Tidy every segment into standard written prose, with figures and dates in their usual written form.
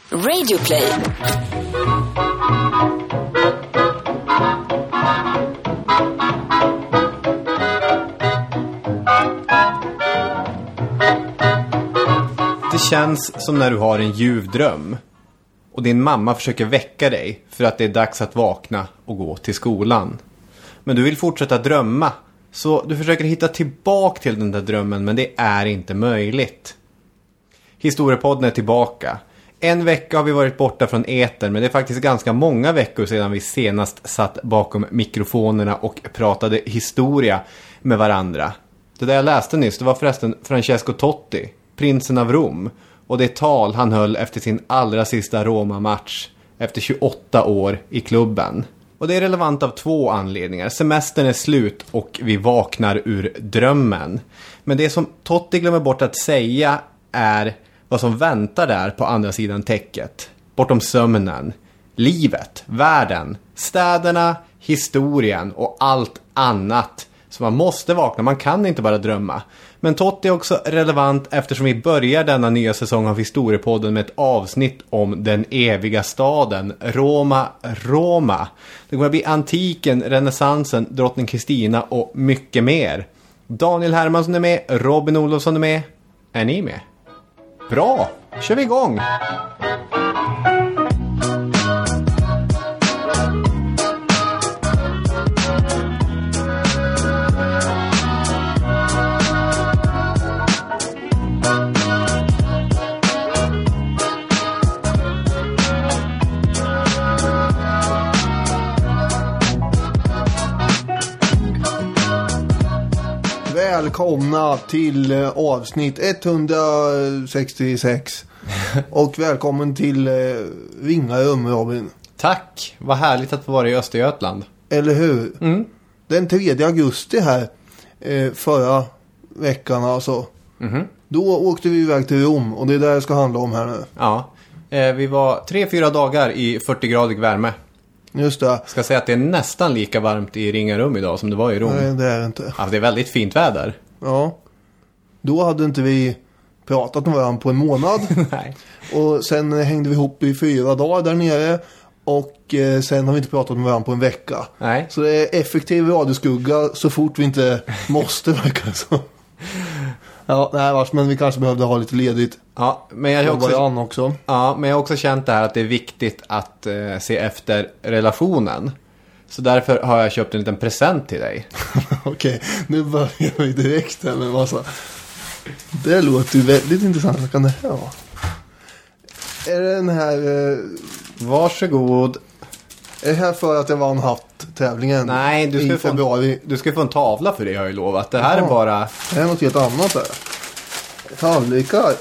Radioplay. Det känns som när du har en ljuv dröm och din mamma försöker väcka dig för att det är dags att vakna och gå till skolan. Men du vill fortsätta drömma, så du försöker hitta tillbaka till den där drömmen, men det är inte möjligt. Historiepodden är tillbaka. En vecka har vi varit borta från etern, men det är faktiskt ganska många veckor sedan vi senast satt bakom mikrofonerna och pratade historia med varandra. Det där jag läste nyss, det var förresten Francesco Totti, prinsen av Rom, och det tal han höll efter sin allra sista Roma-match efter 28 år i klubben. Och det är relevant av två anledningar. Semestern är slut och vi vaknar ur drömmen. Men det som Totti glömmer bort att säga är vad som väntar där på andra sidan täcket. Bortom sömnen, livet, världen, städerna, historien och allt annat. Så man måste vakna, man kan inte bara drömma. Men Totti är också relevant eftersom vi börjar denna nya säsong av Historiepodden med ett avsnitt om den eviga staden, Roma. Det kommer att bli antiken, renässansen, drottning Kristina och mycket mer. Daniel Hermansson är med, Robin Olofsson är med. Är ni med? Bra, kör vi igång! Välkomna till avsnitt 166 och välkommen till Ringarum, Robin. Tack, vad härligt att få vara i Östergötland. Eller hur? Mm. Den 3 augusti här förra veckan alltså. Mm-hmm. Då åkte vi iväg till Rom och det är där det ska handla om här nu. Ja, vi var 3-4 dagar i 40-gradig värme. Just det. Ska säga att det är nästan lika varmt i Ringarum idag som det var i Rom. Nej, det är det inte. Ja, det är väldigt fint väder. Ja. Då hade inte vi pratat med varandra på en månad. Nej. Och sen hängde vi ihop i 4 dagar där nere. Och sen har vi inte pratat med varandra på en vecka. Nej. Så det är effektiv radioskugga så fort vi inte måste, verkar så. Ja, nej, men vi kanske behövde ha lite ledigt. Ja, men jag har också. Ja, men jag har också känt det här att det är viktigt att se efter relationen. Så därför har jag köpt en liten present till dig. Okej, nu börjar vi direkt här med massa. Det låter ju väldigt intressant. Vad kan det här vara? Är det den här... Varsågod. Är det här för att jag vann hatt-tävlingen? Nej, du ska få en tavla för det, har jag ju lovat. Det här är bara... Det är något helt annat där. Tallrikar.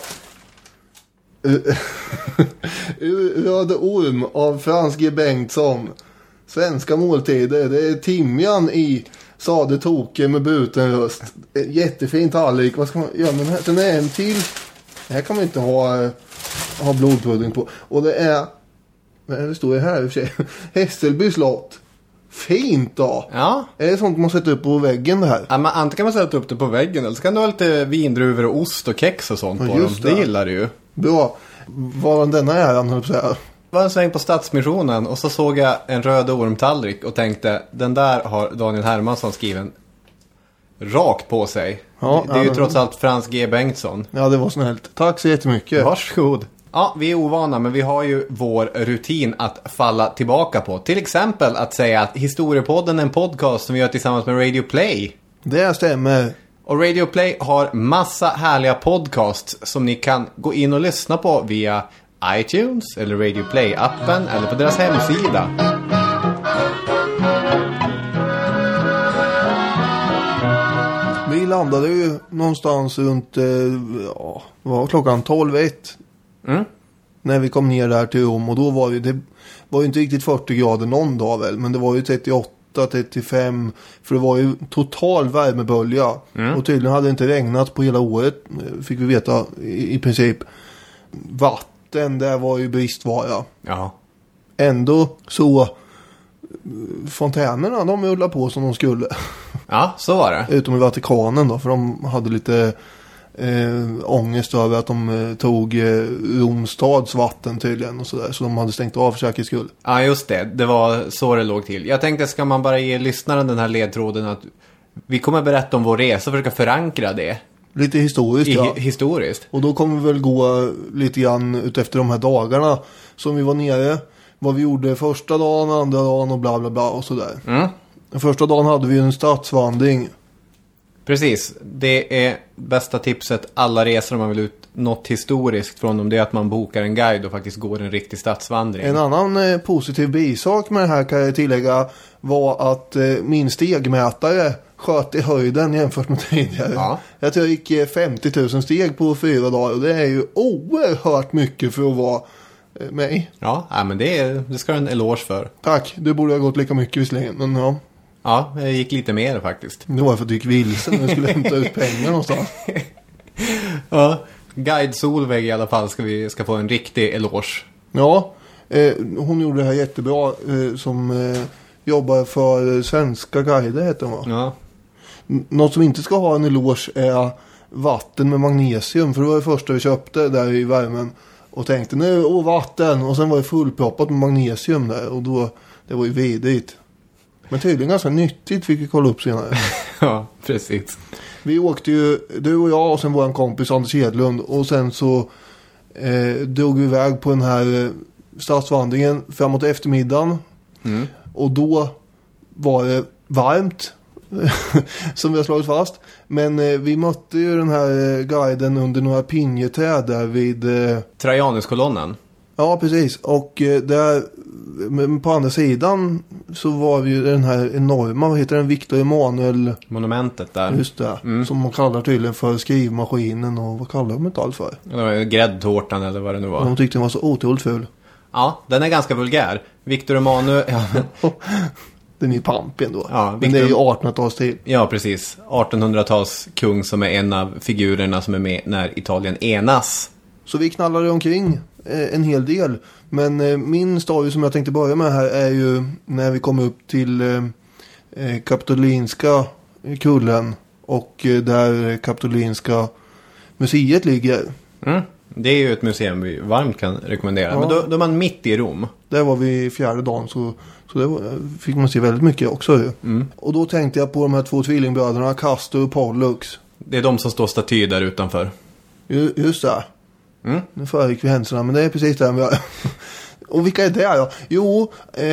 Röde orm av Frans G. Bengtsson. Svenska måltider. Det är timjan i sade toke med bruten röst. Jättefin tallrik. Vad ska man göra med den här? Sen är en till. Det här kan man inte ha blodpudding på. Och det är... Men det står ju här i och för sig. Hässelby slott. Fint då. Ja. Är det sånt man sätter upp på väggen det här? Ja, men antingen kan man sätta upp det på väggen eller så kan du ha lite vindruvor och ost och kex och sånt på dem. Det gillar du ju. Bra. Var denna äran, höll jag på att säga. Var en sväng på Stadsmissionen och så såg jag en röd ormtallrik och tänkte, den där har Daniel Hermansson skriven rakt på sig. Ja, det är ju trots allt Frans G. Bengtsson. Ja, det var snällt. Tack så jättemycket. Varsågod. Ja, vi är ovana, men vi har ju vår rutin att falla tillbaka på. Till exempel att säga att Historiepodden är en podcast som vi gör tillsammans med Radio Play. Det stämmer. Och Radio Play har massa härliga podcasts som ni kan gå in och lyssna på via iTunes eller Radio Play-appen eller på deras hemsida. Vi landade ju någonstans runt, vad var klockan 12:01. Mm. När vi kom ner där till Rom och då var det var ju inte riktigt 40 grader någon dag väl, men det var ju 38-35 för det var ju total värmebölja och tydligen hade det inte regnat på hela året, fick vi veta i princip. Vatten, där var ju bristvara. Ja. Ändå så fontänerna, de rullade på som de skulle. Ja, så var det. Utom i Vatikanen då, för de hade lite ångest över att de tog Romstads vatten tydligen och sådär. Så de hade stängt av för säkerhets skull. Ja, just det. Det var så det låg till. Jag tänkte, ska man bara ge lyssnaren den här ledtråden att vi kommer berätta om vår resa och försöka förankra det. Lite historiskt, ja. Historiskt. Och då kommer vi väl gå lite grann ut efter de här dagarna som vi var nere. Vad vi gjorde första dagen, andra dagen och bla bla bla och sådär. Den första dagen hade vi en stadsvandring. Precis. Det är bästa tipset alla resor om man vill ut något historiskt från dem. Det är att man bokar en guide och faktiskt går en riktig stadsvandring. En annan positiv bisak med det här kan jag tillägga var att min stegmätare sköt i höjden jämfört med tidigare. Ja. Jag tror jag gick 50 000 steg på 4 dagar och det är ju oerhört mycket för att vara mig. Ja, men det ska du en eloge för. Tack, det borde ha gått lika mycket visserligen, men ja. Ja, jag gick lite mer faktiskt. Det var för att du gick vilsen när du skulle hämta ut pengar någonstans. Ja, Guide Solveig i alla fall ska få en riktig eloge. Ja, hon gjorde det här jättebra som jobbar för Svenska Guider heter hon, va? Ja. Något som inte ska ha en eloge är vatten med magnesium. För det var det första vi köpte där i värmen. Och tänkte nu, vatten. Och sen var det fullproppat med magnesium där. Och då, det var ju vidrigt. Men tydligen ganska nyttigt fick vi kolla upp senare. Ja, precis. Vi åkte ju, du och jag och sen vår kompis Anders Hedlund. Och sen så drog vi iväg på den här stadsvandringen framåt eftermiddagen. Och då var det varmt. Som vi har slagit fast. Men vi mötte ju den här guiden under några pinjeträd där vid Trajanuskolonnen. Ja, precis. Och där på andra sidan så var vi ju den här enorma, vad heter den, Victor Emanuel monumentet där. Just det, som man kallar tydligen för skrivmaskinen och vad kallar de inte alls för? Det var gräddtårtan eller vad det nu var. De tyckte den var så otroligt ful. Ja, den är ganska vulgär. Victor Emanuel... Ja. Den är pampig ändå. Ja, men det är ju 1800-tals till. Ja, precis. 1800-tals kung som är en av figurerna som är med när Italien enas. Så vi knallade omkring en hel del. Men min story som jag tänkte börja med här är ju när vi kom upp till Kapitolinska kullen. Och där Kapitolinska museet ligger. Det är ju ett museum vi varmt kan rekommendera. Ja. Men då är man mitt i Rom. Där var vi 4:e dagen så det fick man se väldigt mycket också. Och då tänkte jag på de här 2 tvillingbröderna, Castor och Pollux. Det är de som står staty där utanför. Just det. Nu föregick vi händelserna, men det är precis där vi är. Och vilka är det då? Jo,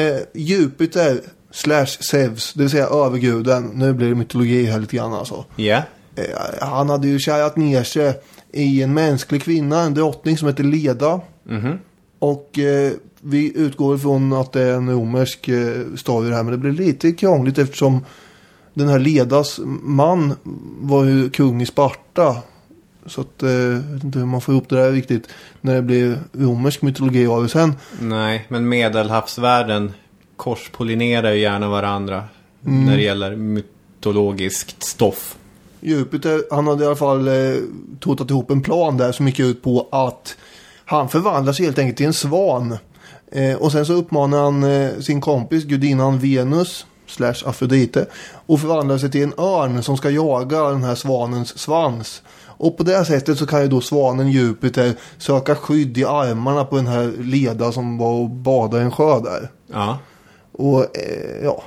Jupiter / Zeus, det vill säga överguden. Nu blir det mytologi här lite grann alltså. Ja. Han hade ju kärat ner sig i en mänsklig kvinna, en drottning som heter Leda. Och vi utgår ifrån att det är en romersk story här, men det blir lite krångligt eftersom den här Ledas man var ju kung i Sparta. Så att jag vet inte hur man får ihop det där riktigt när det blir romersk mytologi av det sen. Nej, men medelhavsvärlden korspollinerar ju gärna varandra när det gäller mytologiskt stoff. Jupiter, han hade i alla fall totat ihop en plan där som gick ut på att han förvandlas helt enkelt till en svan. Och sen så uppmanar han sin kompis gudinnan Venus / Afrodite och förvandlar sig till en örn som ska jaga den här svanens svans. Och på det här sättet så kan ju då svanen Jupiter söka skydd i armarna på den här Leda som var och badade i en sjö där. Ja. Och ja,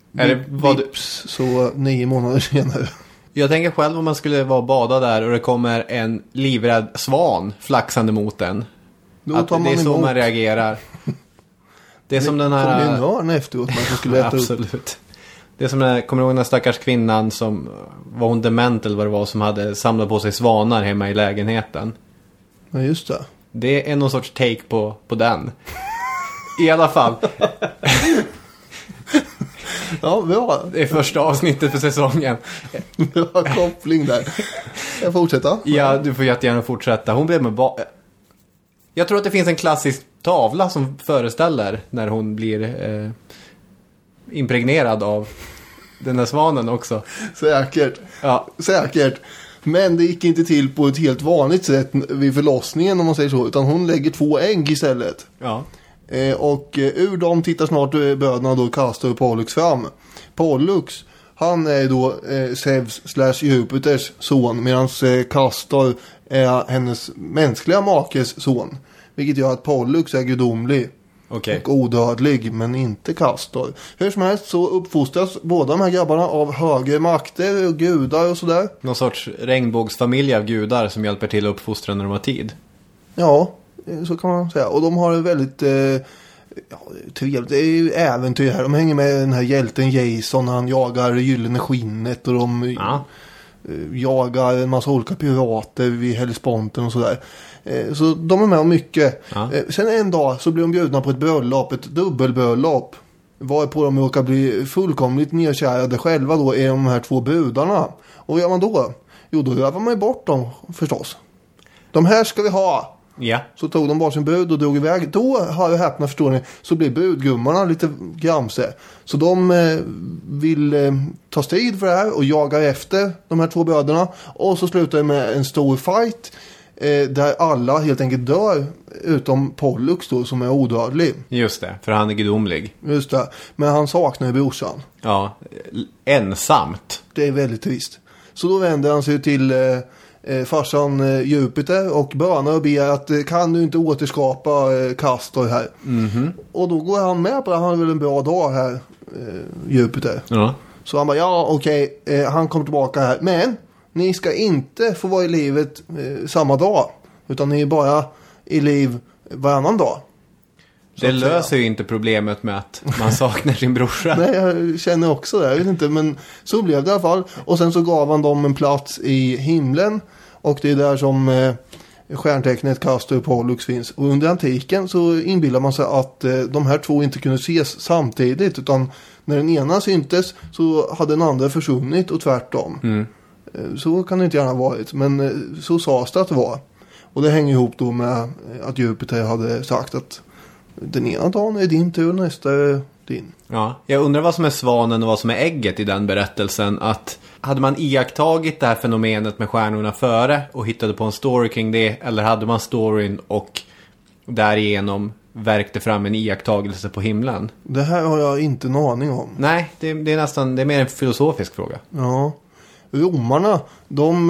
vips, så 9 månader senare. Jag tänker själv om man skulle vara och bada där och det kommer en livrädd svan flaxande mot den. Att det är så man reagerar. Det är som den här... Kom en örn efteråt man skulle äta absolut. Upp. Det är som den här, kommer du ihåg den stackars kvinnan som var hon dement eller vad det var som hade samlat på sig svanar hemma i lägenheten. Ja, just det. Det är någon sorts take på den. I alla fall. Ja, bra. Det är första avsnittet för säsongen. Bra koppling där. Jag fortsätter. Ja, du får jättegärna fortsätta. Hon blev med jag tror att det finns en klassisk tavla som föreställer när hon blir impregnerad av den där svanen också. Säkert. Ja. Säkert. Men det gick inte till på ett helt vanligt sätt vid förlossningen om man säger så. Utan hon lägger 2 ägg istället. Ja. Och ur dem tittar snart bröderna då Castor och Pollux fram. Pollux, Han är då Zeus / Jupiters son, medan Castor är hennes mänskliga makes son. Vilket gör att Pollux är gudomlig och odödlig, men inte Castor. Hur som helst så uppfostras båda de här grabbarna av högre makter och gudar och sådär. Någon sorts regnbågsfamilj av gudar som hjälper till att uppfostra när de har tid. Ja, så kan man säga. Och de har det väldigt trevligt. Det är ju äventyr här. De hänger med den här hjälten Jason när han jagar gyllene skinnet och de jagar en massa olika pirater vid Hellesponten och sådär. Så de är med om mycket. Sen en dag så blir de bjudna på ett bröllop, ett dubbelbröllop. Varpå de råkar bli fullkomligt nedkärade själva då i de här två brudarna. Och vad gör man då? Jo, då rövar man ju bort dem förstås. De här ska vi ha. Ja. Så tog de bara sin brud och drog iväg. Då har jag häpna, förstår ni, så blir brudgummarna lite gramse. Så de vill ta strid för det här och jagar efter de här två bröderna. Och så slutar det med en stor fight där alla helt enkelt dör utom Pollux då, som är odödlig. Just det, för han är gudomlig. Just det, men han saknar brorsan. Ja, ensamt. Det är väldigt trist. Så då vänder han sig till farsan Jupiter och bönar och ber att kan du inte återskapa Castor här. Och då går han med på det. Han har väl en bra dag här, Jupiter. Ja. Så han bara, ja okej, han kommer tillbaka här. Men ni ska inte få vara i livet samma dag. Utan ni är bara i liv varannan dag. Det löser ju inte problemet med att man saknar sin brorsa. Nej, jag känner också det. Jag vet inte, men så blev det i alla fall. Och sen så gav han dem en plats i himlen. Och det är där som stjärntecknet Castor och Pollux finns. Och under antiken så inbillar man sig att de här två inte kunde ses samtidigt. Utan när den ena syntes så hade den andra försvunnit och tvärtom. Så kan det inte gärna ha varit. Men så sades det att det var. Och det hänger ihop då med att Jupiter hade sagt att den ena dagen är din tur, nästa är din. Ja, jag undrar vad som är svanen och vad som är ägget i den berättelsen. Att hade man iakttagit det här fenomenet med stjärnorna före och hittade på en story kring det, eller hade man storyn och därigenom verkte fram en iakttagelse på himlen? Det här har jag inte en aning om. Nej, det är mer en filosofisk fråga. Ja, romarna, de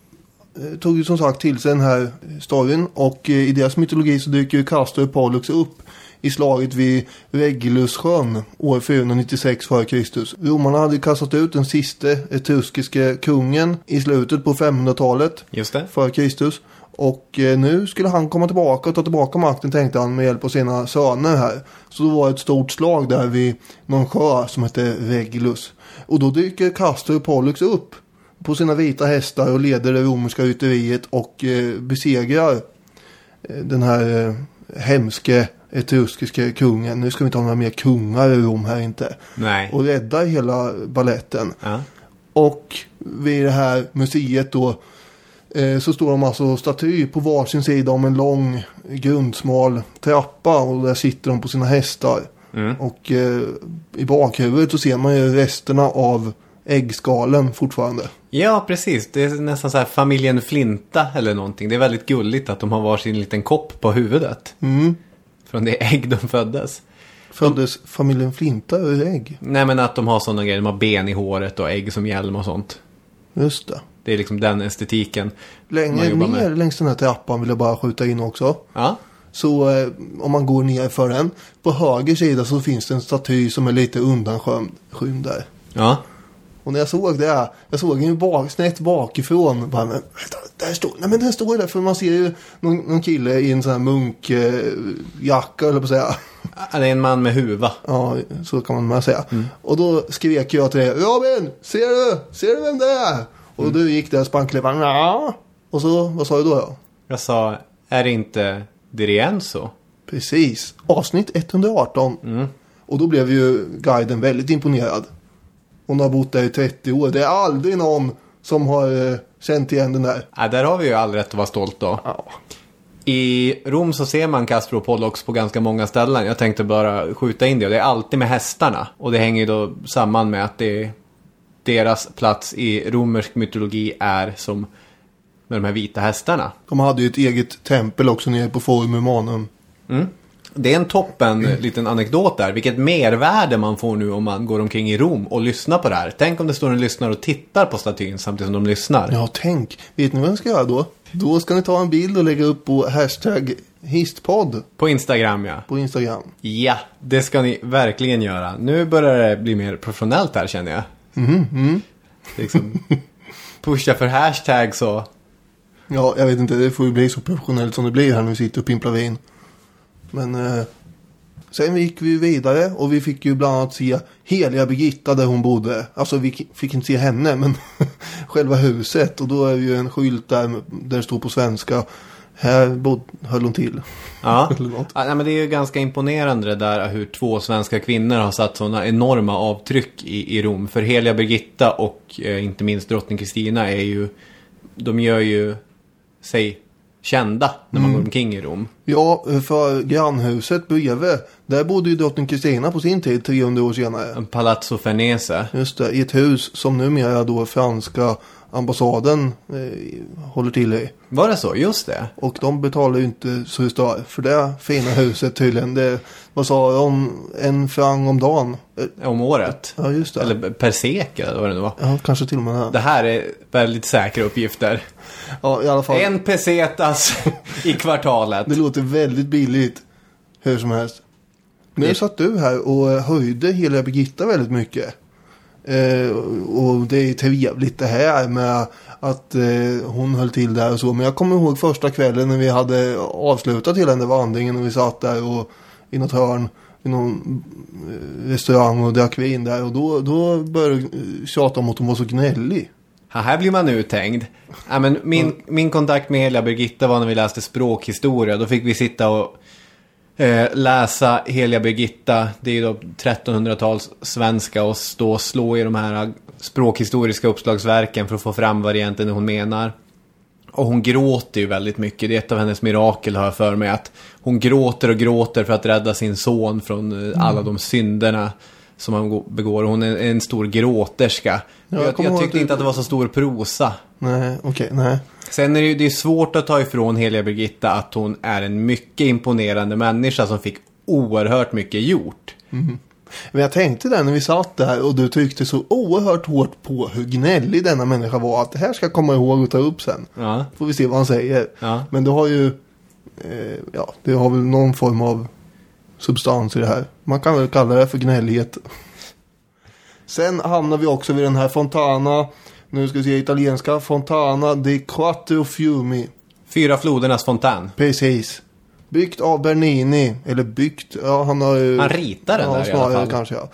tog ju som sagt till sig den här storyn, och i deras mytologi så dyker ju Castor och Pollux upp i slaget vid Regulussjön år 496 f.Kr. Romarna hade kastat ut den sista etruskiske kungen i slutet på 500-talet. Just det. F.Kr. Och nu skulle han komma tillbaka och ta tillbaka makten, tänkte han, med hjälp av sina söner här. Så det var ett stort slag där vid någon sjö som hette Regulus. Och då dyker Castor och Pollux upp på sina vita hästar och leder det romerska rytteriet och besegrar den här hemske etruskiske kungen. Nu ska vi inte ha några mer kungar i Rom här inte. Nej. Och räddar hela balletten. Ja. Och vid det här museet då så står de alltså staty på varsin sida om en lång grundsmal trappa, och där sitter de på sina hästar. Och i bakhuvudet så ser man ju resterna av äggskalen fortfarande. Ja, precis. Det är nästan så här familjen Flinta eller någonting. Det är väldigt gulligt att de har varsin liten kopp på huvudet. Från det ägg de föddes. Föddes familjen Flinta ur ägg? Nej, men att de har sådana grejer. De har ben i håret och ägg som hjälm och sånt. Just det. Det är liksom den estetiken. Längre ner längs den här trappan vill jag bara skjuta in också. Ja. Så om man går ner för den, på höger sida så finns det en staty som är lite undanskymd där. Ja. Och när jag såg det, jag såg den snett bakifrån. Bara, men, där står, nej men den står där, för man ser ju någon kille i en sån här munkjacka, eller på att säga. Det är en man med huva. Ja, så kan man med säga. Och då skrek jag till det: Robin, ser du vem det är? Och du gick där och spanklevaren. Ja. Och så, vad sa du då? Jag sa, är det inte Dirienzo? Precis, avsnitt 118. Och då blev ju guiden väldigt imponerad. Hon har bott där i 30 år. Det är aldrig någon som har känt igen den där. Ja, där har vi ju all rätt att vara stolt då. Ja. I Rom så ser man Castor och Pollux på ganska många ställen. Jag tänkte bara skjuta in det. Och det är alltid med hästarna. Och det hänger ju då samman med att det är deras plats i romersk mytologi är som med de här vita hästarna. De hade ju ett eget tempel också nere på Forum Romanum. Det är en toppen liten anekdot där. Vilket mervärde man får nu om man går omkring i Rom och lyssnar på det här. Tänk om det står en lyssnare och tittar på statyn samtidigt som de lyssnar. Ja, tänk. Vet ni vad jag ska göra då? Då ska ni ta en bild och lägga upp på #histpodd. På Instagram, ja. På Instagram. Ja, det ska ni verkligen göra. Nu börjar det bli mer professionellt här, känner jag. Liksom, pusha för hashtags och... Ja, jag vet inte. Det får ju bli så professionellt som det blir här när vi sitter och pimplar vin. Men sen gick vi vidare och vi fick ju bland annat se heliga Birgitta där hon bodde. Alltså vi fick inte se henne, men själva huset. Och då är ju en skylt där det står på svenska. Här höll hon till. Ja, ja, men det är ju ganska imponerande det där hur 2 svenska kvinnor har satt sådana enorma avtryck i Rom. För heliga Birgitta och inte minst drottning Kristina är ju... De gör ju sig kända när man går omkring i Rom. Ja, för grannhuset bredvid, där bodde ju drottning Kristina på sin tid 300 år senare. Palazzo Farnese. Just det, i ett hus som numera då franska ambassaden håller till i. Var det så? Just det. Och de betalar ju inte så stort för det fina huset tydligen. Det, vad sa de? 1 franc om dagen. Om året. Ja, just det. Eller per sekel, eller vad det nu var. Ja, kanske till och med det. Det här är väldigt säkra uppgifter. Ja, i alla fall. 1 pesetas i kvartalet. Det låter väldigt billigt. Hur som helst. Nu satt du här och höjde hela Birgitta väldigt mycket. Och det är trevligt det här med att hon höll till där och så. Men jag kommer ihåg första kvällen när vi hade avslutat hela den där vandringen och vi satt där och i något hörn i någon restaurang och drack vin där. Och då började tjata om att hon var så gnällig. Här blir man uthängd. Ja, men min kontakt med heliga Birgitta var när vi läste språkhistoria. Då fick vi sitta och läsa heliga Birgitta. Det är ju då 1300-tals svenska och stå och slå i de här språkhistoriska uppslagsverken för att få fram vad egentligen hon menar. Och hon gråter ju väldigt mycket. Det är ett av hennes mirakel, har jag för mig, att hon gråter och gråter för att rädda sin son från alla de synderna som han begår. Hon är en stor gråterska. Ja, jag tyckte inte att det var så stor prosa. Nej, okej, nej. Sen är det är svårt att ta ifrån heliga Birgitta att hon är en mycket imponerande människa som fick oerhört mycket gjort. Men jag tänkte där när vi satt där och du tyckte så oerhört hårt på hur gnällig denna människa var, att det här ska jag komma ihåg och ta upp sen. Ja. Får vi se vad han säger. Ja. Men du har ju det har väl någon form av substans i det här. Man kan väl kalla det för gnällighet. Sen hamnar vi också vid den här Fontana, nu ska vi se italienska, Fontana di Quattro Fiumi. 4 flodernas fontän. Precis. Byggt av Bernini, eller byggt, ja han har ju... Han ritar den där i alla fall. Kanske, ja.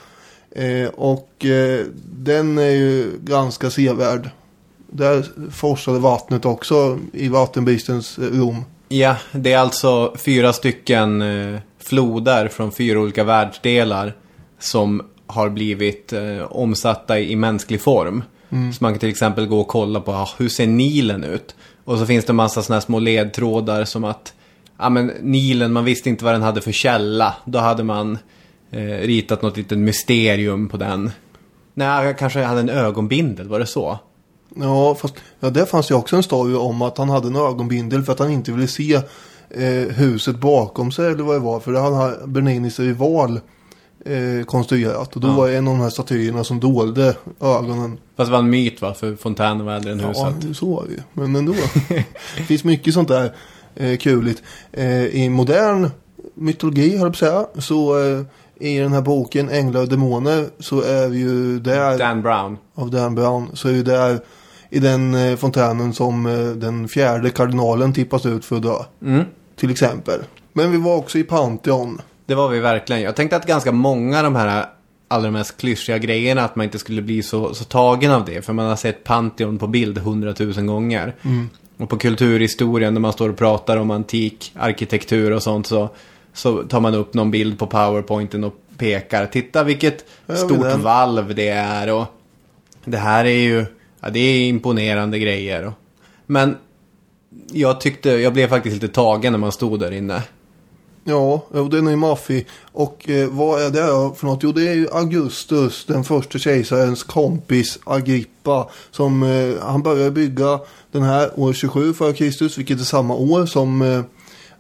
Den är ju ganska sevärd. Där forsade vattnet också i vattenbristens Rom. Ja, det är alltså 4 stycken floder från 4 olika världsdelar som har blivit omsatta i mänsklig form. Så man kan till exempel gå och kolla på hur ser Nilen ut. Och så finns det en massa såna här små ledtrådar som att men Nilen, man visste inte vad den hade för källa. Då hade man ritat något litet mysterium på den. Nej, kanske hade en ögonbindel, var det så? Ja, fast det fanns ju också en story om att han hade en ögonbindel för att han inte ville se huset bakom sig eller vad det var. För det hade Berninis rival konstruerat. Och då var det en av de här statyerna som dolde ögonen. Fast det var en myt, va? För fontänen var äldre än huset. Ja, så var det ju. Men ändå. Det finns mycket sånt där kuligt. I modern mytologi, har jag på säga, så i den här boken Änglar och demoner så är vi ju där Dan Brown. Av Dan Brown. Så är ju där i den fontänen som den 4:e kardinalen tippas ut för att dö. Till exempel. Men vi var också i Pantheon. Det var vi verkligen. Jag tänkte att ganska många av de här allra mest klyschiga grejerna, att man inte skulle bli så tagen av det. För man har sett Pantheon på bild 100 000 gånger. Och på kulturhistorien när man står och pratar om antik arkitektur och sånt, så tar man upp någon bild på PowerPointen och pekar. Titta vilket stort valv det är. Och det här är ju det är imponerande grejer. Men jag blev faktiskt lite tagen när man stod där inne. Ja, den är ju maffig. Och vad är det för något? Jo, det är ju Augustus, den första kejsarens kompis Agrippa, som han började bygga den här år 27 före Kristus, vilket är samma år som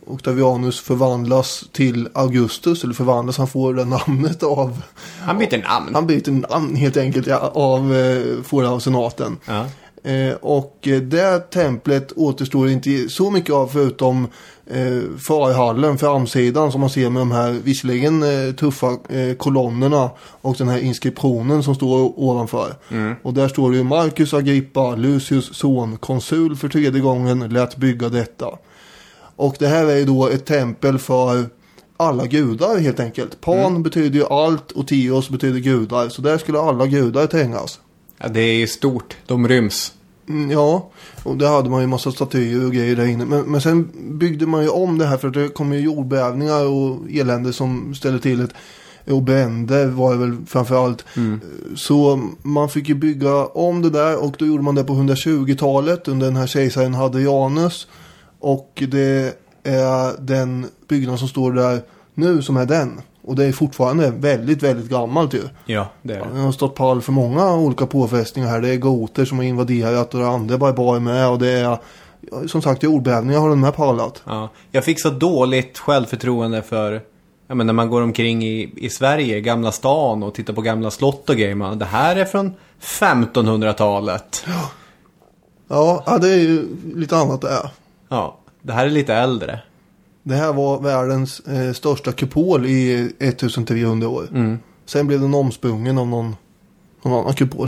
Octavianus förvandlas till Augustus, eller förvandlas, han får det namnet av... Han byter namn. Han byter namn helt enkelt, ja, får av senaten. Ja. Och det templet återstår inte så mycket av förutom förhallen, framsidan som man ser med de här visserligen tuffa kolonnerna och den här inskriptionen som står ovanför. Och där står det ju Marcus Agrippa, Lucius son, konsul för 3:e gången, lät bygga detta. Och det här är ju då ett tempel för alla gudar helt enkelt. Pan betyder ju allt och Tios betyder gudar. Så där skulle alla gudar trängas. Ja, det är ju stort. De ryms. Ja, och där hade man ju massa statyer och grejer där inne. Men sen byggde man ju om det här för att det kom ju jordbävningar och elände som ställde till ett. Och bränder var det väl framförallt. Så man fick ju bygga om det där och då gjorde man det på 120-talet under den här kejsaren Hadrianus. Och det är den byggnad som står där nu som är den. Och det är fortfarande väldigt, väldigt gammalt ju. Ja, det är det. Det har stått pall för många olika påfästningar här. Det är goter som har invaderat och det andra bara med. Och det är, som sagt, jordbävningar har den här pallat. Ja. Jag fick så dåligt självförtroende för... Ja, men när man går omkring i Sverige, Gamla stan och tittar på gamla slott och grejer. Det här är från 1500-talet. Ja, det är ju lite annat där. Ja, det här är lite äldre. Det här var världens största kupol i 1300 år. Sen blev den omsprungen av någon annan kupol.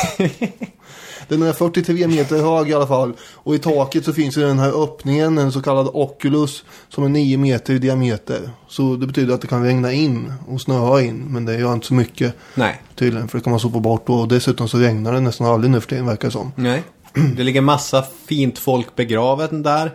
Den är 43 meter hög i alla fall. Och i taket så finns ju den här öppningen, en så kallad oculus, som är 9 meter i diameter. Så det betyder att det kan regna in och snöa in. Men det gör inte så mycket. Nej. Tydligen, för det kan man sopa bort. Och dessutom så regnar det nästan aldrig nu för tiden, verkar det som. Nej. Det ligger massa fint folk begravet där.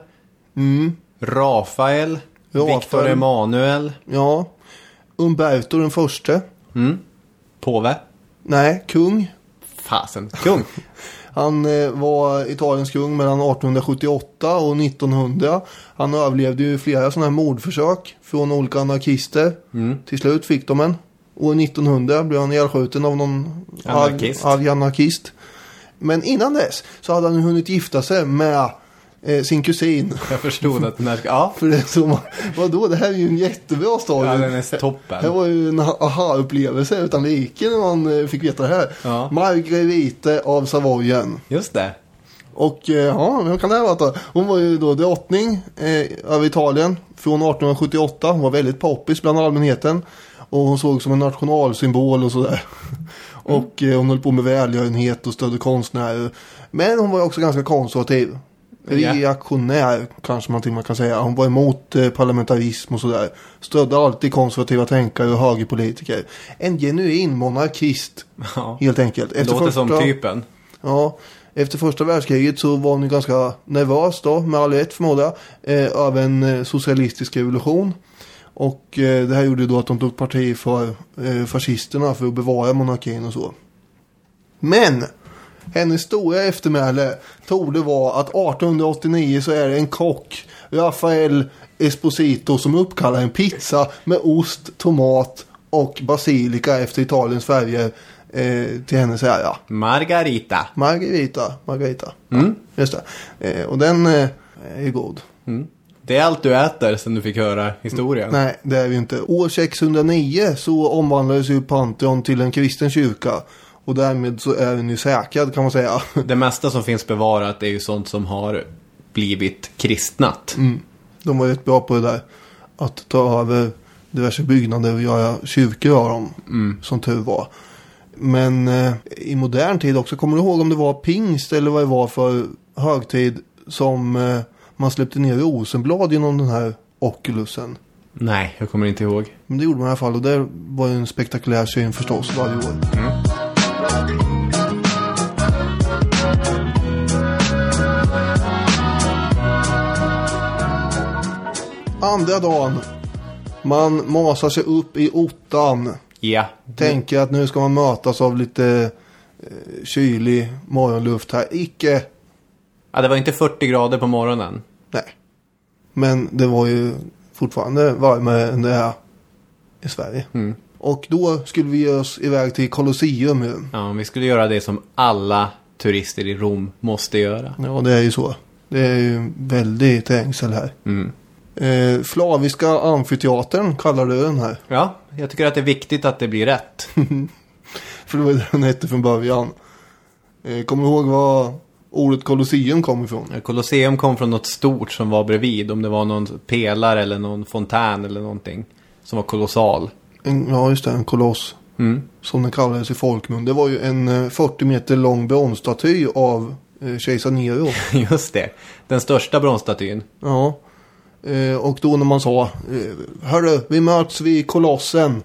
Rafael. Victor Emanuel. Ja. Umberto den förste. Påve. Nej, kung. Fasen, kung. Han var Italiens kung mellan 1878 och 1900. Han överlevde ju flera sådana här mordförsök från olika anarkister. Till slut fick de en. Och 1900 blev han ihjälskjuten av någon anarkist. Men innan dess så hade han hunnit gifta sig med sin kusin. Jag förstod att den här... Ja. För det är så, vadå? Det här är ju en jättebra story. Ja, den är toppen. Det var ju en aha-upplevelse utan like när man fick veta det här. Ja. Margrethe av Savoyen. Just det. Och ja, vad kan det här vara då? Hon var ju då drottning över Italien från 1878. Hon var väldigt poppis bland allmänheten. Och hon såg som en nationalsymbol och sådär. Och hon höll på med välgörenhet och stödde konstnärer. Men hon var också ganska konservativ. Reaktionär kanske man till och med kan säga. Hon var emot parlamentarism och sådär. Stödde alltid konservativa tänkare och högerpolitiker. En genuin monarkist. Helt enkelt. Det låter som typen. Ja. Efter första världskriget så var hon ju ganska nervös då, med all rätt förmoda, av en socialistisk revolution. Och det här gjorde då att de tog parti för fascisterna för att bevara monarkin och så. Men hennes stora eftermäle tog det var att 1889 så är det en kock, Rafael Esposito, som uppkallar en pizza med ost, tomat och basilika efter Italiens färger till hennes ära. Margarita. Just det. Och den är god. Det är allt du äter sen du fick höra historien. Nej, det är ju inte. År 609 så omvandlades ju Pantheon till en kristen kyrka. Och därmed så är den ju säkrad, kan man säga. Det mesta som finns bevarat är ju sånt som har blivit kristnat. De var rätt bra på det där. Att ta över diverse byggnader och göra kyrkor av dem. Som tur var. Men i modern tid också, kommer du ihåg om det var pingst eller vad det var för högtid som man släppte ner rosenblad genom den här oculusen? Nej, jag kommer inte ihåg. Men det gjorde man i alla fall, och det var ju en spektakulär syn förstås varje år. Andra dagen. Man masar sig upp i ottan. Ja. Tänker att nu ska man mötas av lite kylig morgonluft här. Icke. Ja, det var inte 40 grader på morgonen. Nej. Men det var ju fortfarande varmare än det här i Sverige. Och då skulle vi ge oss iväg till Colosseum. Ja, vi skulle göra det som alla turister i Rom måste göra. Ja, det är ju så. Det är ju väldigt trängsel här. Flaviska amfiteatern kallar du den här. Ja, jag tycker att det är viktigt att det blir rätt. För det var det den hette från början. Kommer du ihåg vad ordet Colosseum kom ifrån? Colosseum kom från något stort som var bredvid. Om det var någon pelare eller någon fontän eller någonting som var kolossal. Ja, just det. En koloss. Som den kallades i folkmun. Det var ju en 40 meter lång bronsstaty av kejsar Nero. Just det. Den största bronsstatyn. Ja. Och då när man sa hörru, vi möts vid kolossen.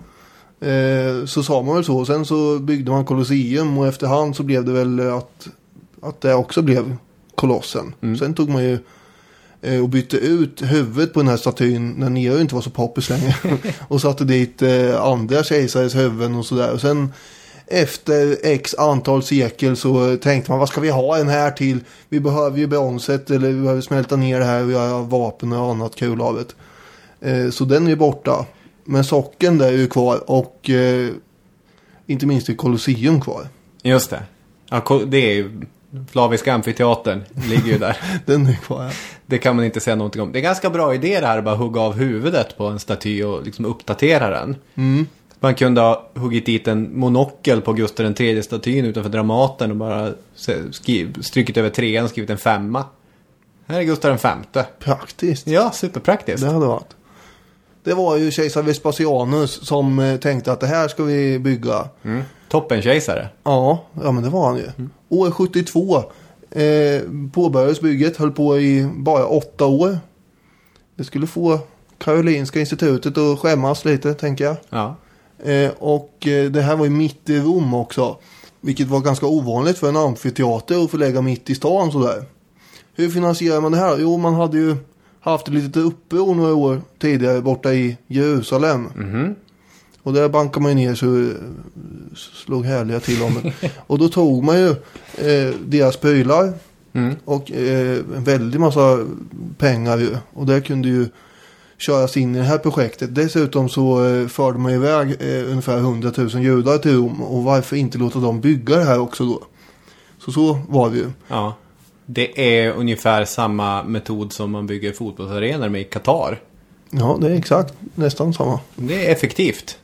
Så sa man väl så. Och sen så byggde man Colosseum. Och efterhand så blev det väl att det också blev kolossen. Sen tog man ju och bytte ut huvudet på den här statyn när Nero inte var så poppis längre. Och satte dit andra kejsares huvuden och sådär. Och sen efter x antal sekel så tänkte man, vad ska vi ha den här till? Vi behöver ju bronset eller vi behöver smälta ner det här och göra vapen och annat kul av det. Så den är ju borta. Men socken där är ju kvar och inte minst är Colosseum kvar. Just det. Ja, det är ju Flaviska amfiteatern ligger ju där. Den är kvar, ja. Det kan man inte säga någonting om. Det är ganska bra idé det här att bara hugga av huvudet på en staty och liksom uppdatera den. Man kunde ha huggit dit en monokel på Gustav III statyn utanför Dramaten och bara strykit över 3 och skrivit en 5. Här är Gustav V. Praktiskt. Ja, superpraktiskt. Det hade varit. Det var ju kejsar Vespasianus som tänkte att det här ska vi bygga. Toppen kejsare. Ja, men det var han ju. År 72 påbörjades bygget, höll på i bara 8 år. Det skulle få Karolinska institutet att skämmas lite, tänker jag. Ja. Och det här var ju mitt i Rom också. Vilket var ganska ovanligt för en amfiteater att förlägga mitt i stan sådär. Hur finansierar man det här? Jo, man hade ju haft ett litet uppror några år tidigare borta i Jerusalem. Och där bankade man ner så slog härliga till om det. Och då tog man ju deras prylar och en väldigt massa pengar ju. Och där kunde ju köras in i det här projektet. Dessutom så förde man iväg ungefär 100 000 judar till Rom. Och varför inte låta dem bygga det här också då? Så var det ju. Ja. Det är ungefär samma metod som man bygger fotbollsarenor med i Qatar. Ja, det är exakt nästan samma. Det är effektivt.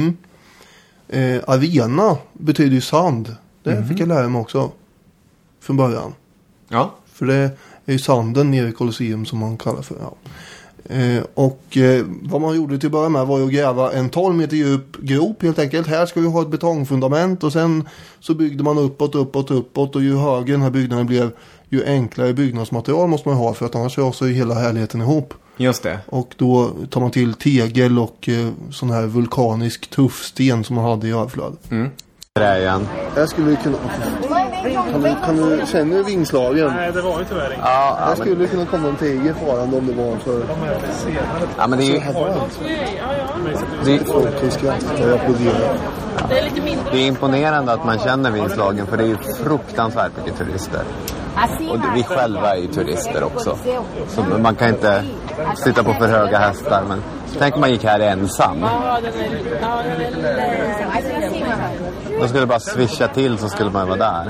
Arena betyder ju sand. Det fick jag lära mig också från början. Ja. För det är ju sanden nere i Colosseum som man kallar för. Ja. Och vad man gjorde till att börja med var att gräva en 12 meter djup grop helt enkelt. Här ska vi ha ett betongfundament och sen så byggde man uppåt och ju högre den här byggnaden blev, ju enklare byggnadsmaterial måste man ha för att annars rasar ju hela härligheten ihop. Just det. Och då tar man till tegel och sån här vulkanisk tuffsten som man hade i avflöd. Träjan. Jag skulle kunna... Kan du känna vingslagen? Nej, det var ju tyvärr inte. Ja, Jag skulle kunna komma en tiger farande om det var för... ja, men det är ju... Folk skrattar och applåderar. Det är imponerande att man känner vingslagen för det är ju fruktansvärt mycket turister. Och vi själva är ju turister också. Så man kan inte sitta på för höga hästar. Men tänk om man gick här ensam. Då skulle det bara swisha till så skulle man vara där.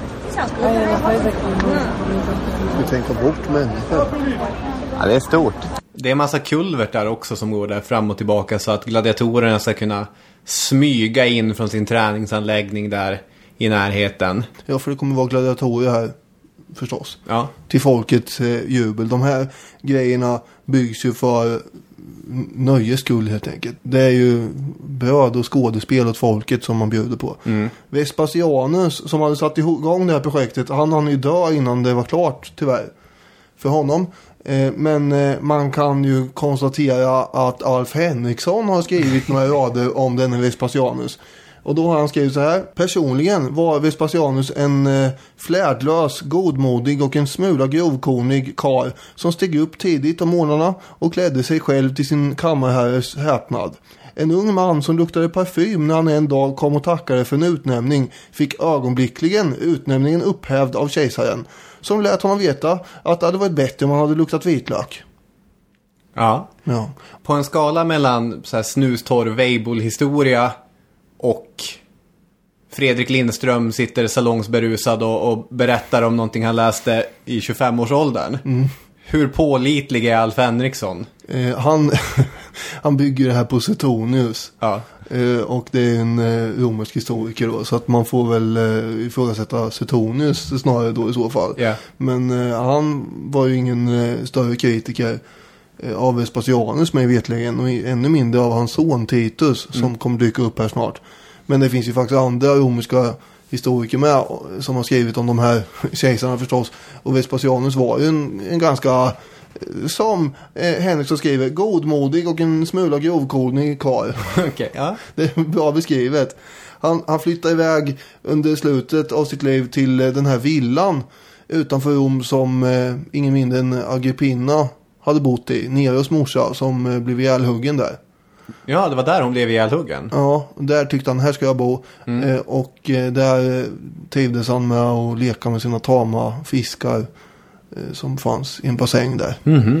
Vi tänker bort människor. Ja, det är stort. Det är en massa kulvertar också som går där fram och tillbaka så att gladiatorerna ska kunna smyga in från sin träningsanläggning där i närheten. Ja, för det kommer vara gladiatorer här förstås. Ja. Till folkets jubel. De här grejerna byggs ju för nöjes skull helt enkelt. Det är ju bröd och skådespel åt folket som man bjuder på. Vespasianus som hade satt igång det här projektet, han hann ju dö innan det var klart tyvärr för honom. Men man kan ju konstatera att Alf Henriksson har skrivit några rader om denne Vespasianus. Och då har han skrivit så här. Personligen var Vespasianus en flärdlös, godmodig och en smula grovkornig karl som steg upp tidigt om morgnarna och klädde sig själv till sin kammarherres häpnad. En ung man som luktade parfym när han en dag kom och tackade för en utnämning fick ögonblickligen utnämningen upphävd av kejsaren som lät honom veta att det hade varit bättre om han hade luktat vitlök. Ja. Ja. På en skala mellan så här snustorr Weibull-historia och Fredrik Lindström sitter salongsberusad och berättar om någonting han läste i 25-årsåldern. Hur pålitlig är Alf Henriksson? Han bygger det här på Suetonius. Ja. Och det är en romersk historiker då. Så att man får väl ifrågasätta Suetonius snarare då i så fall. Yeah. Men han var ju ingen större kritiker av Vespasianus mig vetligen. Och ännu mindre av hans son Titus som kommer dyka upp här snart. Men det finns ju faktiskt andra romerska historiker med som har skrivit om de här kejsarna förstås. Och Vespasianus var ju en ganska, som Henriksson skriver, godmodig och en smula grovkornig karl. Okay, ja. Det är bra beskrivet. Han flyttade iväg under slutet av sitt liv till den här villan utanför Rom som ingen mindre än Agrippina hade bott i. Neros morsa som blev ihjälhuggen där. Ja, det var där hon blev ihjälhuggen. Ja, där tyckte han, här ska jag bo. Och där trivdes han med att leka med sina tama fiskar som fanns i en bassäng där.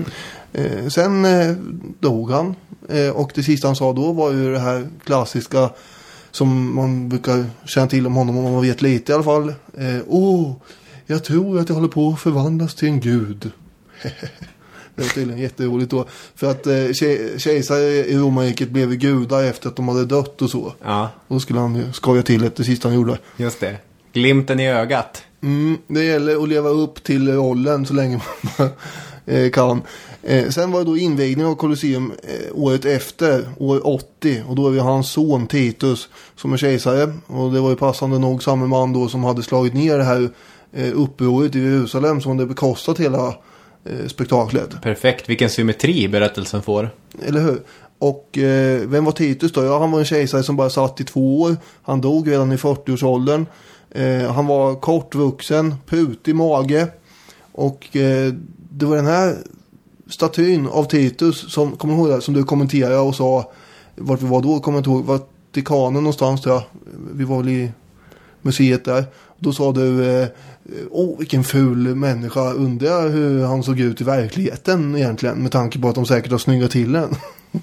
Sen dog han. Och det sista han sa då var ju det här klassiska som man brukar känna till om honom om man vet lite i alla fall. Jag tror att jag håller på att förvandlas till en gud. Det var tydligen jätteroligt då. För att kejsare i romarriket blev gudar efter att de hade dött och så. Ja. Då skulle han skoja till det sista han gjorde. Just det. Glimten i ögat. Det gäller att leva upp till rollen så länge man kan. Sen var det då invigning av Colosseum året efter, år 80. Och då är vi hans son Titus som är kejsare. Och det var ju passande nog samma man då som hade slagit ner det här upproret i Jerusalem som hade bekostat hela spektaklet. Perfekt, vilken symmetri berättelsen får. Eller hur? Och vem var Titus då? Ja, han var en kejsare som bara satt i 2 år. Han dog redan i 40-årsåldern. Han var kortvuxen, putig mage. Och det var den här statyn av Titus som, kommer ihåg det, som du kommenterade och sa vart vi var då, kommer jag ihåg, Vatikanen någonstans tror jag. Vi var väl i museet där. Då sa du vilken ful människa, undrar hur han såg ut i verkligheten egentligen, med tanke på att de säkert har snyggat till den.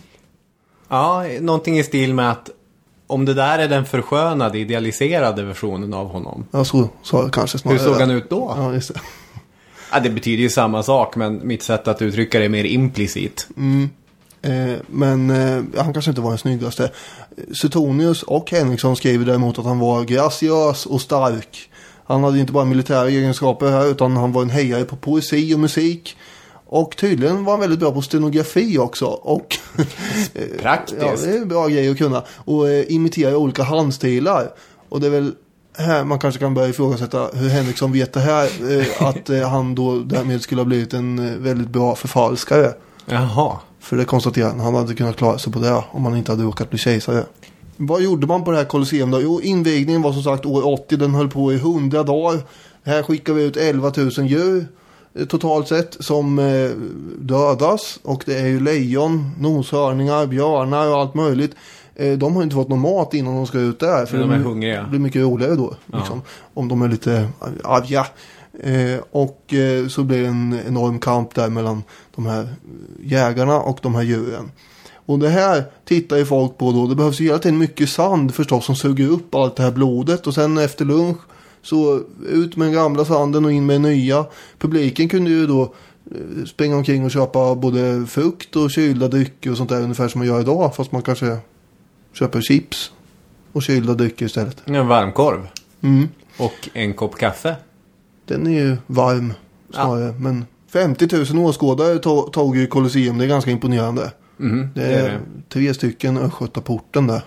Ja, någonting i stil med att om det där är den förskönade, idealiserade versionen av honom. Ja, så sa jag kanske snarare. Hur såg han ut då? Ja, just det. Ja, det betyder ju samma sak, men mitt sätt att uttrycka det är mer implicit. Men han kanske inte var den snyggaste. Suetonius och Henriksson skriver däremot att han var graciös och stark. Han hade inte bara militära egenskaper här, utan han var en hejare på poesi och musik. Och tydligen var han väldigt bra på stenografi också. Och praktiskt. Ja, det är en bra grej att kunna. Och imitera olika handstilar. Och det är väl här man kanske kan börja ifrågasätta hur Henriksson vet det här. Att han då därmed skulle ha blivit en väldigt bra förfalskare. Jaha. För det konstaterar han hade kunnat klara sig på det om han inte hade råkat bli kejsare. Vad gjorde man på det här Colosseum då? Jo, invigningen var som sagt år 80. Den höll på i 100 dagar. Här skickar vi ut 11 000 djur totalt sett som dödas. Och det är ju lejon, noshörningar, björnar och allt möjligt. De har inte fått någon mat innan de ska ut där. För de är hungriga. Det blir mycket roligare då. Liksom, om de är lite arga. Och så blir det en enorm kamp där mellan de här jägarna och de här djuren. Och det här tittar ju folk på då. Det behövs ju hela tiden mycket sand förstås som suger upp allt det här blodet. Och sen efter lunch så ut med den gamla sanden och in med nya. Publiken kunde ju då springa omkring och köpa både frukt och kylda drycker och sånt där, ungefär som man gör idag. Fast man kanske köper chips och kylda drycker istället. En varmkorv. Och en kopp kaffe. Den är ju varm snarare. Ja. Men 50 000 åskådare tog ju Colosseum. Det är ganska imponerande. Det är 3 stycken Östgötaporten där.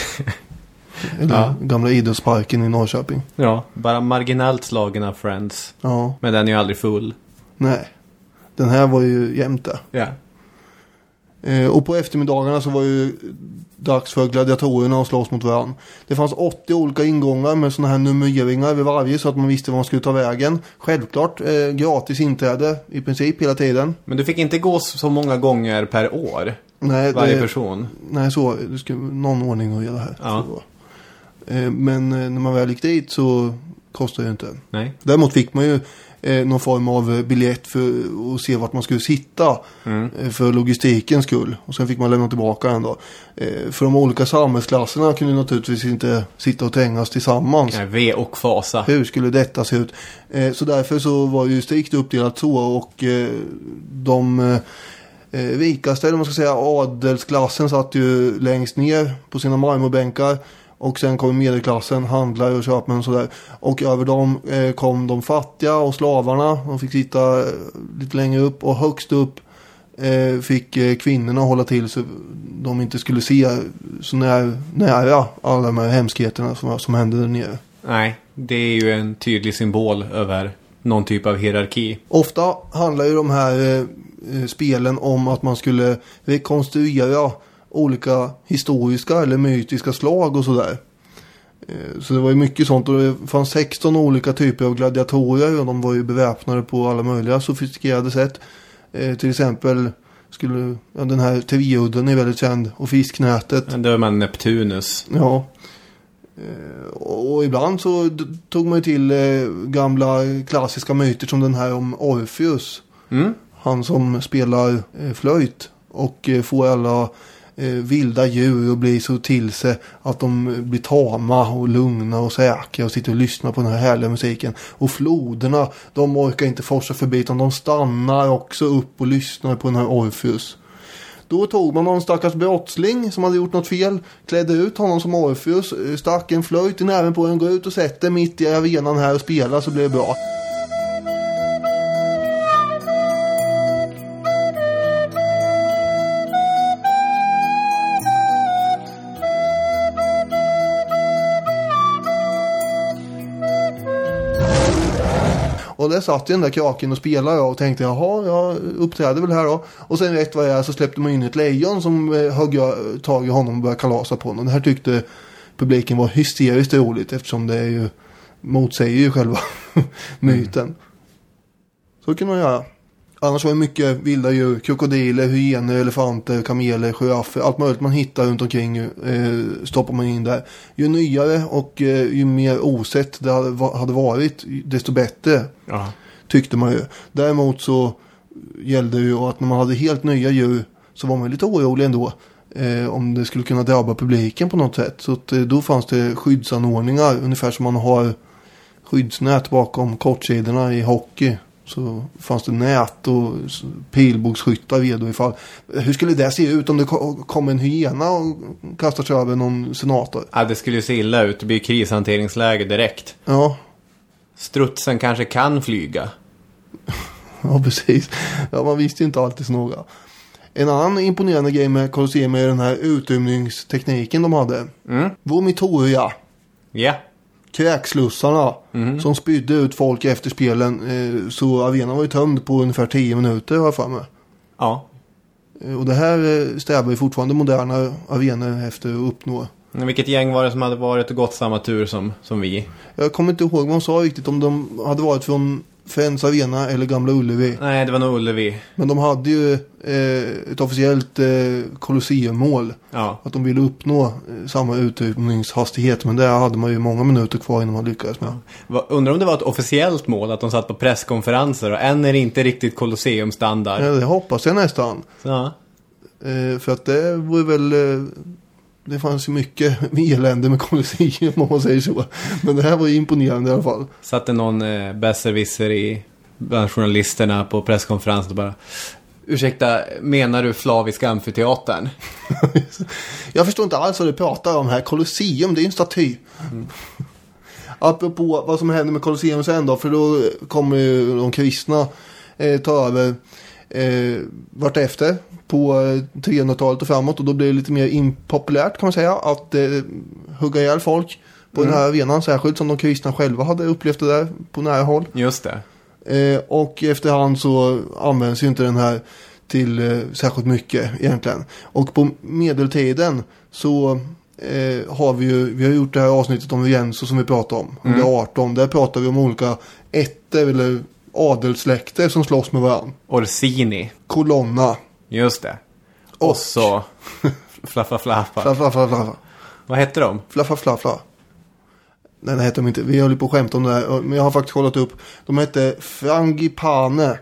Eller gamla idrottsparken i Norrköping. Ja, bara marginellt slagen av Friends. Ja. Men den är ju aldrig full. Nej, den här var ju jämnt där. Ja. Och på eftermiddagarna så var ju dags för gladiatorerna att slåss mot varandra. Det fanns 80 olika ingångar med såna här numreringar vid varje så att man visste var man skulle ta vägen. Självklart gratis inträde i princip hela tiden. Men du fick inte gå så många gånger per år? Nej, varje person? Nej, så det skulle någon ordning att göra det här. Ja. Men när man väl gick dit så kostade det inte. Nej. Däremot fick man ju någon form av biljett för att se vart man skulle sitta för logistikens skull. Och sen fick man lämna tillbaka den då. För de olika samhällsklasserna kunde naturligtvis inte sitta och trängas tillsammans. Nej, V och fasa. Hur skulle detta se ut? Så därför så var det ju strikt uppdelat så, och de rikaste, eller man ska säga adelsklassen, satt ju längst ner på sina marmorbänkar. Och sen kom medelklassen, handlare och köpmän och sådär. Och över dem kom de fattiga och slavarna. De fick sitta lite längre upp, och högst upp fick kvinnorna hålla till så de inte skulle se så nära alla de här hemskheterna som hände där nere. Nej, det är ju en tydlig symbol över någon typ av hierarki. Ofta handlar ju de här spelen om att man skulle rekonstruera olika historiska eller mytiska slag och sådär. Så det var ju mycket sånt, och det fanns 16 olika typer av gladiatorer, och de var ju beväpnade på alla möjliga sofistikerade sätt. Till exempel skulle den här Triudden är väldigt känd, och fisknätet. Det var man Neptunus. Ja. Och ibland så tog man ju till gamla klassiska myter som den här om Orpheus. Han som spelar flöjt och får alla vilda djur och blir så till sig att de blir tama och lugna och säkra och sitter och lyssnar på den här härliga musiken. Och floderna, de orkar inte forsa förbi, utan de stannar också upp och lyssnar på den här Orpheus. Då tog man någon stackars brottsling som hade gjort något fel, klädde ut honom som Orpheus, stack en flöjt i näven på en, går ut och sätter mitt i arenan här och spelar, så blir det bra. Och där satt ju den där kraken och spelade och tänkte, jaha, jag uppträder väl här då. Och sen rätt vad jag är så släppte man in ett lejon som högg tag i honom och började kalasa på honom. Det här tyckte publiken var hysteriskt roligt, eftersom det är ju motsäger ju själva myten. Så kan man göra. Annars var det mycket vilda djur, krokodiler, hyener, elefanter, kameler, giraffer, allt möjligt man hittar runt omkring stoppar man in där. Ju nyare och ju mer osett det hade varit, desto bättre. Ja. Tyckte man ju. Däremot så gällde ju att när man hade helt nya djur så var man lite orolig ändå om det skulle kunna drabba publiken på något sätt. Så att, då fanns det skyddsanordningar, ungefär som man har skyddsnät bakom kortsidorna i hockey. Så fanns det nät och pilbågsskyttar redo ifall. Hur skulle det se ut om det kom en hyena och kastar sig över någon senator? Ja, det skulle ju se illa ut. Det blir krishanteringsläge direkt. Ja. Strutsen kanske kan flyga. Ja, precis. Ja, man visste ju inte alltid så noga. En annan imponerande grej med Colosseum är den här utrymningstekniken de hade. Vomitoria. Ja. Kräkslussarna som spydde ut folk efter spelen, så arenan var ju tömd på ungefär 10 minuter har jag för mig. Ja. Och det här strävar ju fortfarande moderna arenor efter att uppnå. Vilket gäng var det som hade varit och gått samma tur som vi? Jag kommer inte ihåg vad de sa riktigt, om de hade varit från Friends Arena eller Gamla Ullevi. Nej, det var nog Ullevi. Men de hade ju ett officiellt Colosseum-mål. Ja. Att de ville uppnå samma utrymningshastighet. Men där hade man ju många minuter kvar innan man lyckades med. Undrar om det var ett officiellt mål att de satt på presskonferenser och än är det inte riktigt Colosseum-standard. Ja, det hoppas jag nästan. Ja. För att det var väl... Det fanns ju mycket elände med Colosseum om man säger så. Men det här var ju imponerande i alla fall. Satt det någon besserwisser bland journalisterna på presskonferensen och bara: ursäkta, menar du Flaviska amfiteatern? Jag förstår inte alls vad du pratar om här. Colosseum, det är ju en staty. Apropå vad som händer med Colosseum sen då. För då kommer ju de kristna ta över vartefter på 300-talet och framåt, och då blir det lite mer impopulärt kan man säga att hugga ihjäl folk på den här arenan, särskilt som de kristna själva hade upplevt det där på nära håll. Just det. Och efterhand så används ju inte den här till särskilt mycket egentligen. Och på medeltiden så har vi har gjort det här avsnittet om Rienzo som vi pratade om, 118. Där pratar vi om olika ätter eller adelssläkter som slåss med varandra. Orsini. Colonna. Just det. Och så flaffa. Flaffa. Vad hette de? Flaffa. Nej, det heter de inte. Vi höll på att skämta om det här. Men jag har faktiskt kollat upp. De hette Frangipane.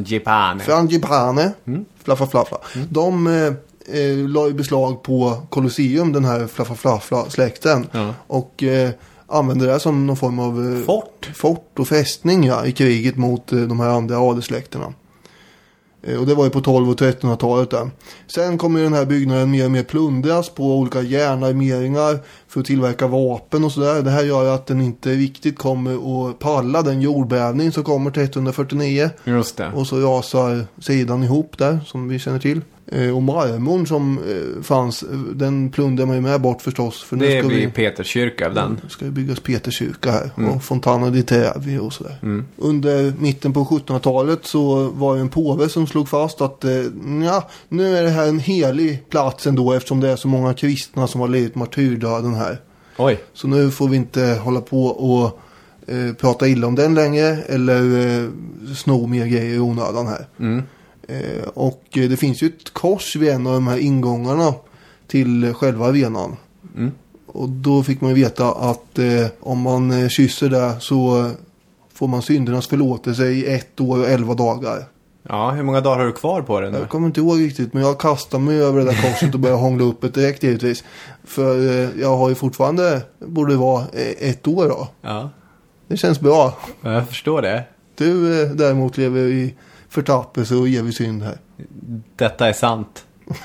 Flaffa. De la i beslag på Colosseum, den här Flaffa-släkten. Ja. Och använde det som någon form av fort och fästning i kriget mot de här andra adelssläkterna. Och det var ju på 12- och 1300-talet där. Sen kommer den här byggnaden mer och mer plundras på olika järnarmeringar för att tillverka vapen och sådär. Det här gör att den inte riktigt kommer att palla den jordbävning som kommer till 1349. Just det. Och så rasar sidan ihop där, som vi känner till. Och marmorn som fanns, den plundrar man ju med bort förstås. För det blir Peterskyrka av den. Nu ska det byggas Peterskyrka här. Och Fontana di Trevi och sådär. Under mitten på 1700-talet så var det en påve som slog fast att nu är det här en helig plats ändå, eftersom det är så många kristna som har lidit martyrdöden här. Oj. Så nu får vi inte hålla på och prata illa om den längre eller sno mer grejer i onödan här. Och det finns ju ett kors vid en av de här ingångarna till själva arenan. Och då fick man ju veta att om man kysser där så får man syndernas förlåtelse i 1 år och 11 dagar. Ja, hur många dagar har du kvar på det nu? Jag kommer inte ihåg riktigt, men jag kastar mig över det där korset och börjar hångla upp det direkt givetvis. För jag har ju fortfarande, borde vara 1 år då. Ja. Det känns bra. Jag förstår det. Du däremot lever i förtappelse och evig synd här. Detta är sant.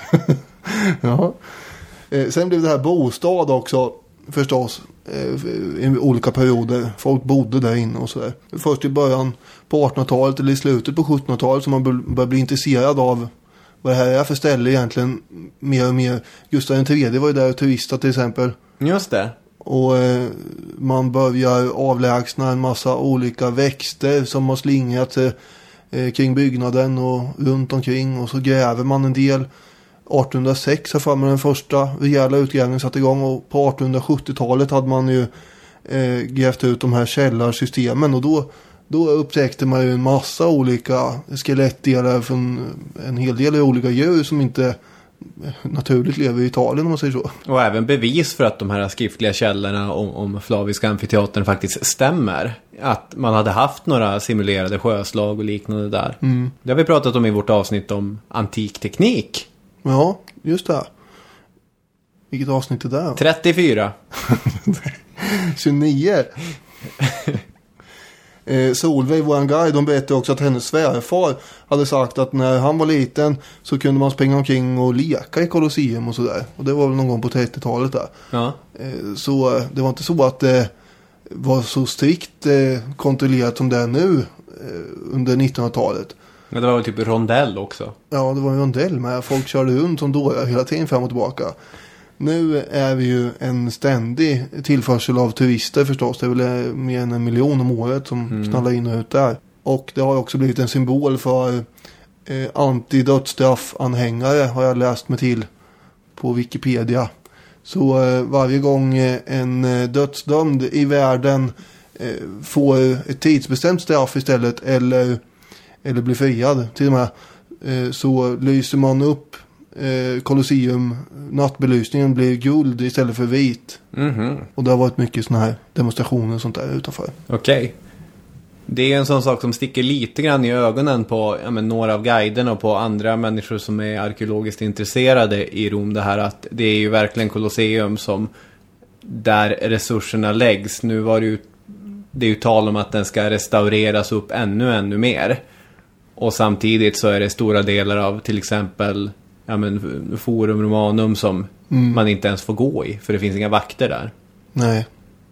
Ja. Sen blev det här bostad också förstås i olika perioder. Folk bodde där inne och sådär. Först i början på 1800-talet eller i slutet på 1700-talet som man började bli intresserad av vad det här är för ställe egentligen mer och mer. Gustav III var ju där och turistade till exempel. Just det. Och man börjar avlägsna en massa olika växter som har slingrat sig kring byggnaden och runt omkring, och så gräver man en del. 1806 har fram med den första rejäla utgrävningen satt igång, och på 1870-talet hade man ju grävt ut de här källarsystemen, och då upptäckte man ju en massa olika skelettdelar från en hel del olika djur som inte naturligt lever i Italien om man säger så. Och även bevis för att de här skriftliga källorna om Flaviska amfiteatern faktiskt stämmer. Att man hade haft några simulerade sjöslag och liknande där. Det har vi pratat om i vårt avsnitt om antik teknik. Ja, just det. Vilket avsnitt är det? 34. 29. Solveig, vår guide, de berättade också att hennes svärfar hade sagt att när han var liten så kunde man springa omkring och leka i Colosseum och sådär. Och det var väl någon gång på 30-talet där. Ja. Så det var inte så att det var så strikt kontrollerat som det är nu under 1900-talet. Men det var väl typ rondell också. Ja, det var en rondell med. Folk körde runt som dårar hela tiden fram och tillbaka. Nu är vi ju en ständig tillförsel av turister förstås. Det är väl mer än 1 miljon om året som knallar in och ut där. Och det har också blivit en symbol för antidödsstraffanhängare, har jag läst mig till på Wikipedia. Så varje gång en dödsdömd i världen får ett tidsbestämt straff istället eller blir friad till och med, så lyser man upp Colosseum, nattbelysningen blir guld istället för vit. Och det har varit mycket såna här demonstrationer och sånt där utanför. Okej. Det är en sån sak som sticker lite grann i ögonen på några av guiderna och på andra människor som är arkeologiskt intresserade i Rom. Det här att det är ju verkligen Colosseum som där resurserna läggs. Nu var det är ju tal om att den ska restaureras upp ännu mer. Och samtidigt så är det stora delar av till exempel Forum Romanum som man inte ens får gå i, för det finns inga vakter där. Nej.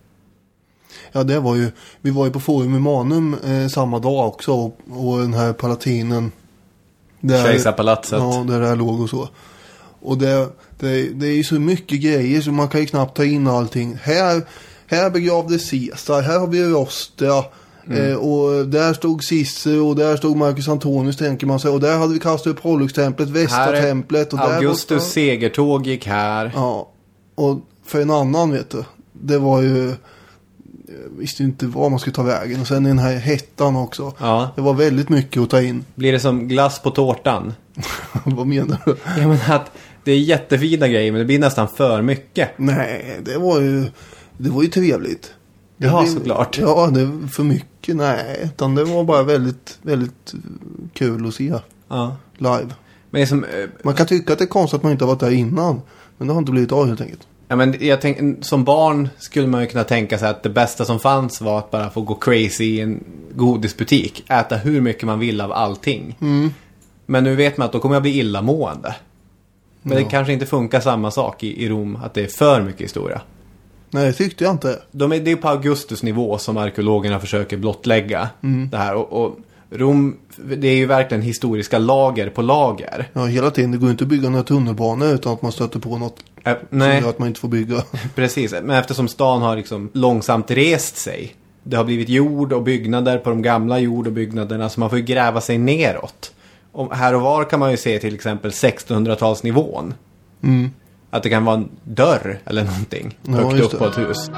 Ja, det var ju, vi var ju på Forum Romanum samma dag också, och den här palatinen där, Kejsarpalatset. Ja, där det här låg och så. Och det är ju så mycket grejer så man kan ju knappt ta in allting. Här begravdes Caesar, här har vi Rostra, och där stod Cicero och där stod Marcus Antonius, tänker man sig, och där hade vi kastat upp Pollux-templet, Västra-templet, och Augustus segertåg gick här. Ja, och för en annan, vet du, det var ju, visste inte var man skulle ta vägen, och sen den här hettan också. Ja. Det var väldigt mycket att ta in. Blir det som glass på tårtan? Vad menar du? Jag menar att det är jättefina grejer, men det blir nästan för mycket. Nej, det var ju trevligt. Ja, såklart. Ja, det är för mycket. Nej, utan det var bara väldigt, väldigt kul att se live. Men man kan tycka att det är konstigt att man inte har varit där innan. Men det har inte blivit av helt enkelt. Ja, men jag tänker, som barn skulle man ju kunna tänka sig att det bästa som fanns var att bara få gå crazy i en godisbutik. Äta hur mycket man vill av allting. Men nu vet man att då kommer jag bli illamående. Men det kanske inte funkar samma sak i Rom, att det är för mycket historia. Nej, det tyckte jag inte. Det är på Augustus nivå som arkeologerna försöker blottlägga det här. Och Rom, det är ju verkligen historiska lager på lager. Ja, hela tiden. Det går inte att bygga några tunnelbanor utan att man stöter på något som gör att man inte får bygga. Precis, men eftersom stan har liksom långsamt rest sig. Det har blivit jord och byggnader på de gamla jord och byggnaderna, så man får ju gräva sig neråt. Och här och var kan man ju se till exempel 1600-talsnivån. Att det kan vara en dörr eller någonting högt upp på ett hus.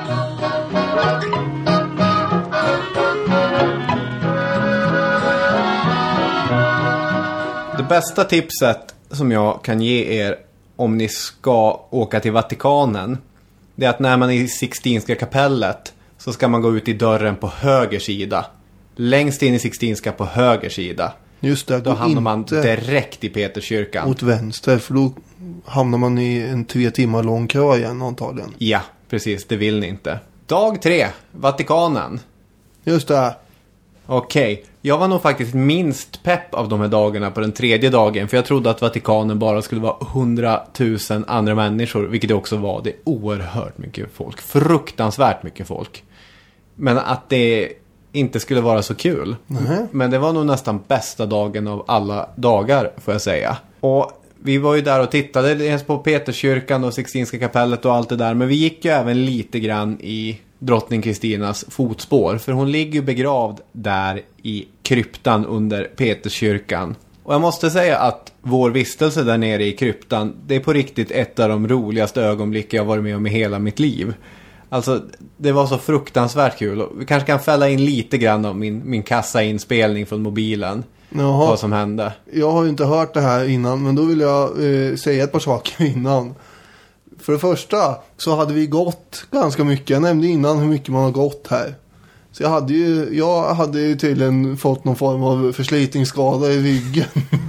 Det bästa tipset som jag kan ge er om ni ska åka till Vatikanen, det är att när man är i Sixtinska kapellet så ska man gå ut i dörren på höger sida. Längst in i Sixtinska på höger sida. Just det, då hamnar man direkt i Peterskyrkan. Mot vänster, för då hamnar man i en 3 timmar lång kö igen antagligen. Ja, precis, det vill ni inte. Dag 3, Vatikanen. Just det. Okej, jag var nog faktiskt minst pepp av de här dagarna på den 3:e dagen. För jag trodde att Vatikanen bara skulle vara 100 000 andra människor. Vilket det också var. Det är oerhört mycket folk. Fruktansvärt mycket folk. Men att det inte skulle vara så kul. Men det var nog nästan bästa dagen av alla dagar, får jag säga. Och vi var ju där och tittade dels på Peterskyrkan och Sixtinska kapellet och allt det där. Men vi gick ju även lite grann i drottning Kristinas fotspår. För hon ligger ju begravd där i kryptan under Peterskyrkan. Och jag måste säga att vår vistelse där nere i kryptan, det är på riktigt ett av de roligaste ögonblick jag varit med om i hela mitt liv. Alltså, det var så fruktansvärt kul. Och vi kanske kan fälla in lite grann av min kassainspelning från mobilen. Jaha. Vad som hände. Jag har ju inte hört det här innan, men då vill jag säga ett par saker innan. För det första så hade vi gått ganska mycket. Jag nämnde innan hur mycket man har gått här. Så jag hade ju tydligen fått någon form av förslitningsskada i ryggen.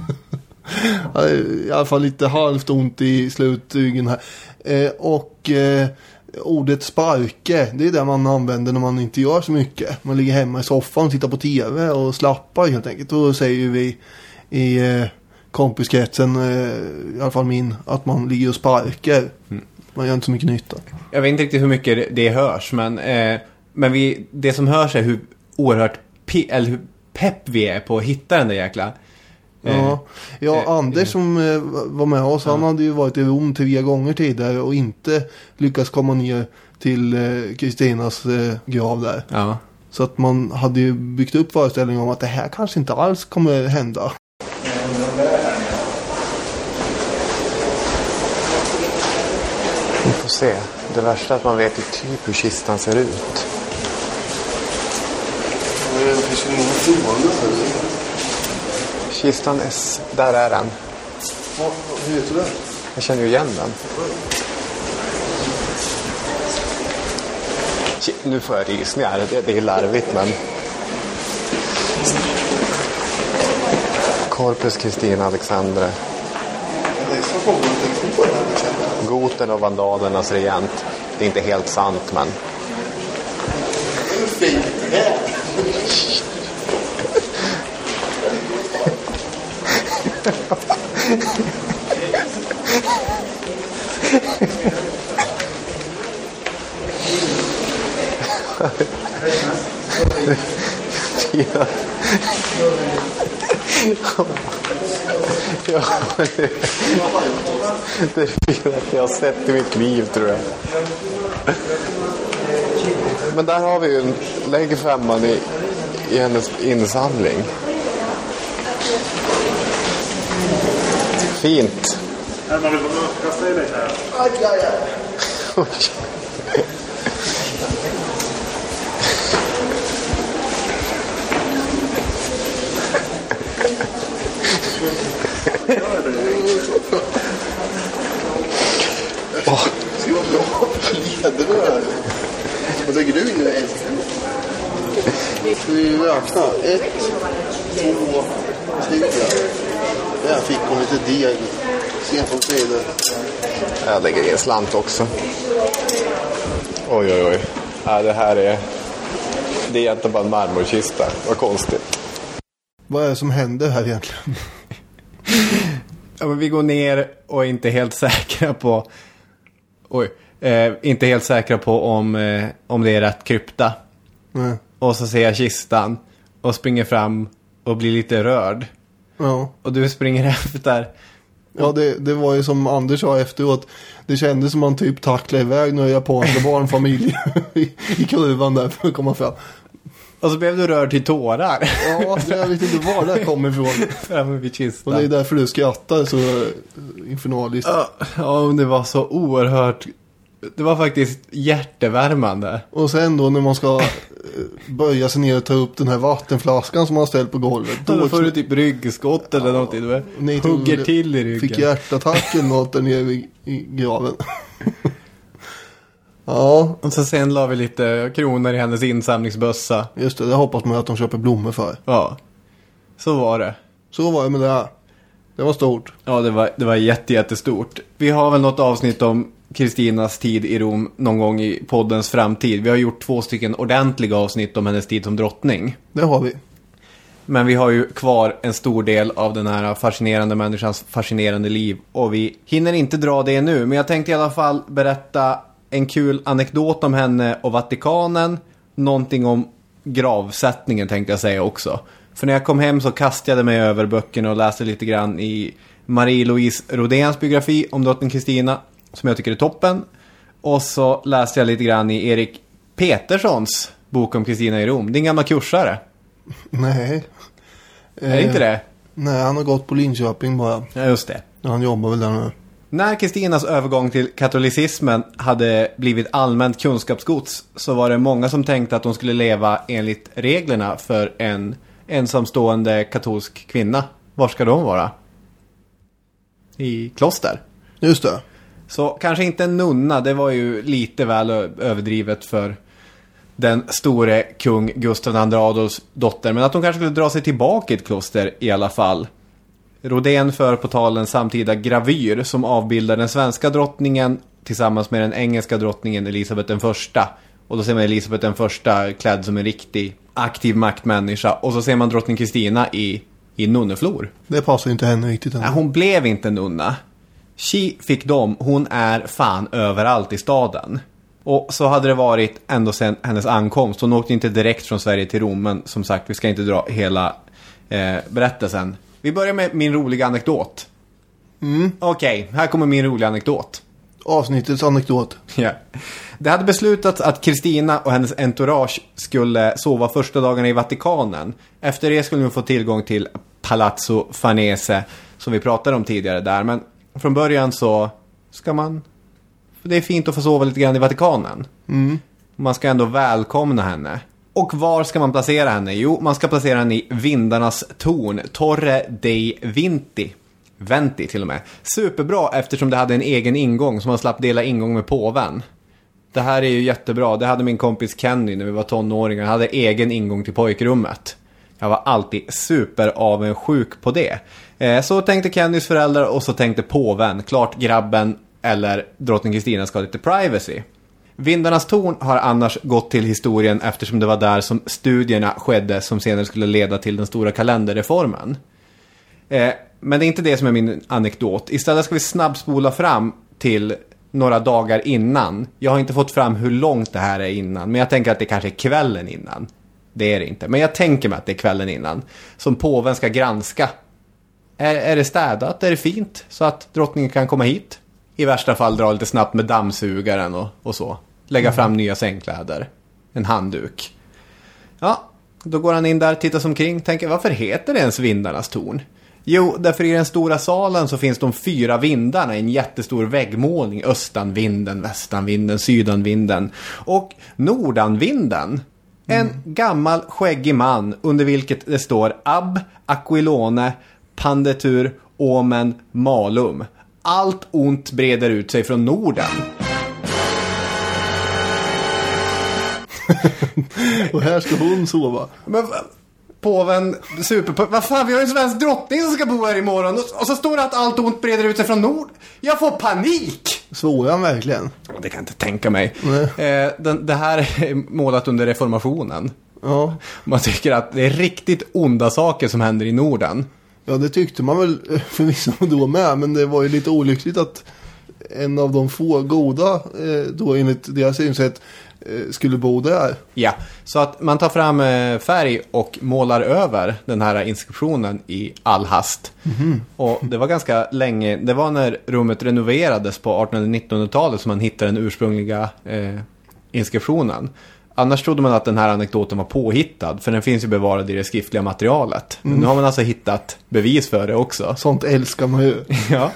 I alla fall lite halvt ont i slutryggen här. Ordet sparke, det är det man använder när man inte gör så mycket. Man ligger hemma i soffan och tittar på tv och slappar helt enkelt. Då säger vi i kompiskretsen, i alla fall min, att man ligger och sparkar. Man gör inte så mycket nytta. Jag vet inte riktigt hur mycket det hörs, men det som hörs är hur oerhört hur pepp vi är på att hitta den där jäkla. Anders som var med oss, han hade ju varit i Rom 3 gånger tidigare och inte lyckats komma ner till Kristinas grav där. Ja. Så att man hade ju byggt upp föreställningen om att det här kanske inte alls kommer hända. Vi får se. Det värsta är att man vet ju typ hur kistan ser ut. Kistan där är den. Hur heter det? Jag känner ju igen den. Nu får jag rysningar. Det är larvigt, men... Corpus Christi Alexandre. Goten och vandalernas regent. Det är inte helt sant, men... Hur fint det är! Det är finaste jag har sett i mitt liv, tror jag. Men där har vi ju en lägg 5 i hennes insamling. Fint. Man vill kasta i dig här. Oj. Vad lägger du in nu? Ska vi räkna? 1, 2, 3. Där fick hon lite deg. Sen får vi se det. Jag lägger in slant också. Oj. Ja, det här är... Det är egentligen bara en marmorkista. Vad konstigt. Vad är det som händer här egentligen? Ja, men vi går ner och är inte helt säkra på... inte helt säkra på om det är rätt krypta. Nej. Och så ser jag kistan och springer fram och blir lite rörd. Ja. Och du springer efter. Ja, det var ju som Anders sa efteråt. Det kändes som man typ tacklade iväg några japanska barnfamiljer i kurvan där för att komma fram. Och så blev du rörd till tårar. Ja, jag vet inte var det kom ifrån. Framme vid kistan. Och det är därför du skrattar så infernaliskt. Ja, det var så oerhört... Det var faktiskt hjärtevärmande. Och sen då när man ska böja sig ner och ta upp den här vattenflaskan som man har ställt på golvet. Då får du typ ryggskott eller någonting. Du hugger till i ryggen. Fick hjärtattack eller något där nere i graven. Ja. Och så sen la vi lite kronor i hennes insamlingsbössa. Just det hoppas man att de köper blommor för. Ja, så var det. Så var det med det här. Det var stort. Ja, det var jättestort. Vi har väl något avsnitt om Kristinas tid i Rom någon gång i poddens framtid. Vi har gjort 2 stycken ordentliga avsnitt om hennes tid som drottning. Det har vi. Men vi har ju kvar en stor del av den här fascinerande människans fascinerande liv. Och vi hinner inte dra det nu. Men jag tänkte i alla fall berätta en kul anekdot om henne och Vatikanen. Någonting om gravsättningen tänkte jag säga också. För när jag kom hem så kastade jag mig över böckerna och läste lite grann i Marie-Louise Rodéns biografi om drottning Kristina, som jag tycker är toppen. Och så läste jag lite grann i Erik Petersons bok om Kristina i Rom. Din gamla kursare. Nej. Är det inte det? Nej, han har gått på Linköping bara. Ja, just det. Ja, han jobbar väl där nu. När Kristinas övergång till katolicismen hade blivit allmänt kunskapsgods så var det många som tänkte att hon skulle leva enligt reglerna för en ensamstående katolsk kvinna. Var ska de vara? I kloster. Just det. Så kanske inte en nunna, det var ju lite väl överdrivet för den store kung Gustav II Adolfs dotter. Men att hon kanske skulle dra sig tillbaka i ett kloster i alla fall. Rodén för på tal en samtida gravyr som avbildar den svenska drottningen tillsammans med den engelska drottningen Elisabeth den första. Och då ser man Elisabeth den första klädd som en riktig aktiv maktmänniska. Och så ser man drottning Kristina i nunneflor. Det passar inte henne riktigt. Nej, hon blev inte nunna. Xi fick dem, hon är fan överallt i staden. Och så hade det varit ända sedan hennes ankomst. Hon åkte inte direkt från Sverige till Rom. Men som sagt, vi ska inte dra hela berättelsen. Vi börjar med min roliga anekdot. Okej, här kommer min roliga anekdot. Avsnittets anekdot. Ja. Det hade beslutats att Kristina och hennes entourage skulle sova första dagarna i Vatikanen. Efter det skulle de få tillgång till Palazzo Farnese som vi pratade om tidigare där. Men från början så ska man... Det är fint att få sova lite grann i Vatikanen. Man ska ändå välkomna henne. Och var ska man placera henne? Jo, man ska placera henne i Vindarnas torn. Torre dei Vinti. Venti till och med. Superbra eftersom det hade en egen ingång så man slapp dela ingång med påven. Det här är ju jättebra. Det hade min kompis Kenny när vi var tonåringar. Han hade egen ingång till pojkrummet. Jag var alltid superavundsjuk på det. Så tänkte Kennys föräldrar och så tänkte påven. Klart grabben eller drottning Kristina ska ha lite privacy. Vindarnas torn har annars gått till historien eftersom det var där som studierna skedde som senare skulle leda till den stora kalenderreformen. Men det är inte det som är min anekdot. Istället ska vi snabbspola fram till några dagar innan. Jag har inte fått fram hur långt det här är innan. Men jag tänker att det kanske är kvällen innan. Det är det inte. Men jag tänker mig att det är kvällen innan. Som påven ska granska. Är det städat? Är det fint? Så att drottningen kan komma hit. I värsta fall dra lite snabbt med dammsugaren och så. Lägga fram nya sängkläder. En handduk. Ja, då går han in där, tittar sig omkring. Tänker, varför heter det ens Vindarnas torn? Jo, därför i den stora salen så finns de 4 vindarna i en jättestor väggmålning. Östanvinden, västanvinden, sydanvinden och nordanvinden. En gammal skäggig man under vilket det står Ab, Aquilone, Pandetur, Omen, Malum. Allt ont breder ut sig från Norden. Och här ska hon sova. Men påven, vad fan, vi har ju en svensk drottning som ska bo här imorgon. Och så står det att allt ont breder ut sig från nord. Jag får panik! Svor han verkligen? Det kan jag inte tänka mig. Det här är målat under reformationen. Ja. Man tycker att det är riktigt onda saker som händer i Norden. Ja, det tyckte man väl förvisso då med. Men det var ju lite olyckligt att en av de få goda, då enligt deras synsätt, skulle bo där. Ja, så att man tar fram färg och målar över den här inskriptionen i all hast. Och det var ganska länge, det var när rummet renoverades på 1800-1900-talet som man hittade den ursprungliga inskriptionen. Annars trodde man att den här anekdoten var påhittad, för den finns ju bevarad i det skriftliga materialet. Men nu har man alltså hittat bevis för det också. Sånt älskar man ju. Ja.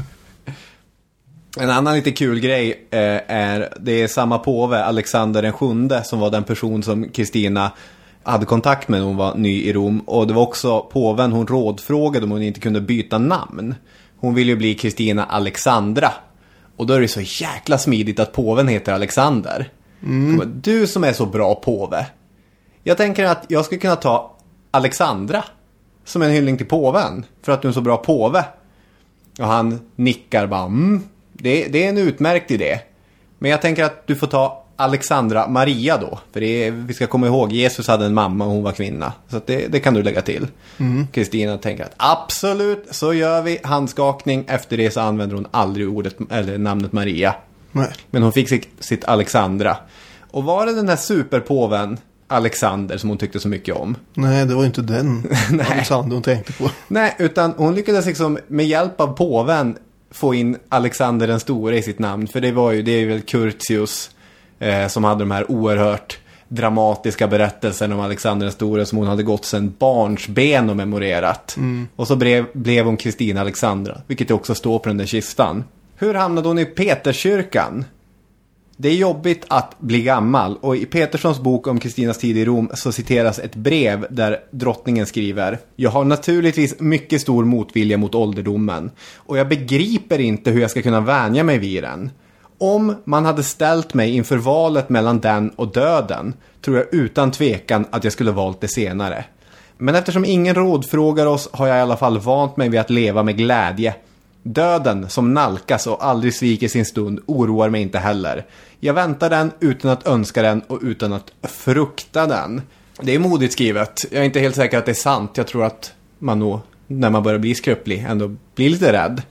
En annan lite kul grej det är samma påve, Alexander den sjunde, som var den person som Kristina hade kontakt med när hon var ny i Rom. Och det var också påven hon rådfrågade om hon inte kunde byta namn. Hon ville ju bli Kristina Alexandra. Och då är det så jäkla smidigt att påven heter Alexander. Du som är så bra påve. Jag tänker att jag skulle kunna ta Alexandra som en hyllning till påven, för att du är en så bra påve. Och han nickar bara, det är en utmärkt idé. Men jag tänker att du får ta Alexandra Maria då. För vi ska komma ihåg, Jesus hade en mamma och hon var kvinna. Så att det kan du lägga till. Kristina tänker att absolut, så gör vi. Handskakning. Efter det så använder hon aldrig ordet eller namnet Maria. Nej. Men hon fick sitt Alexandra. Och var det den här superpåven Alexander som hon tyckte så mycket om? Nej, det var inte den Alexander hon tänkte på. Nej, utan hon lyckades liksom med hjälp av påven få in Alexander den store i sitt namn. För det är väl Curtius som hade de här oerhört dramatiska berättelserna om Alexander den store som hon hade gått sedan barnsben och memorerat. Och så blev hon Kristina Alexandra, vilket också står på den där kistan. Hur hamnade hon i Peterskyrkan? Det är jobbigt att bli gammal, och i Peterssons bok om Kristinas tid i Rom så citeras ett brev där drottningen skriver: Jag har naturligtvis mycket stor motvilja mot ålderdomen, och jag begriper inte hur jag ska kunna vänja mig vid den. Om man hade ställt mig inför valet mellan den och döden, tror jag utan tvekan att jag skulle valt det senare. Men eftersom ingen rådfrågar oss har jag i alla fall vant mig vid att leva med glädje. Döden som nalkas och aldrig sviker sin stund oroar mig inte heller. Jag väntar den utan att önska den och utan att frukta den. Det är modigt skrivet. Jag är inte helt säker att det är sant. Jag tror att man nog, när man börjar bli skröplig, ändå blir lite rädd.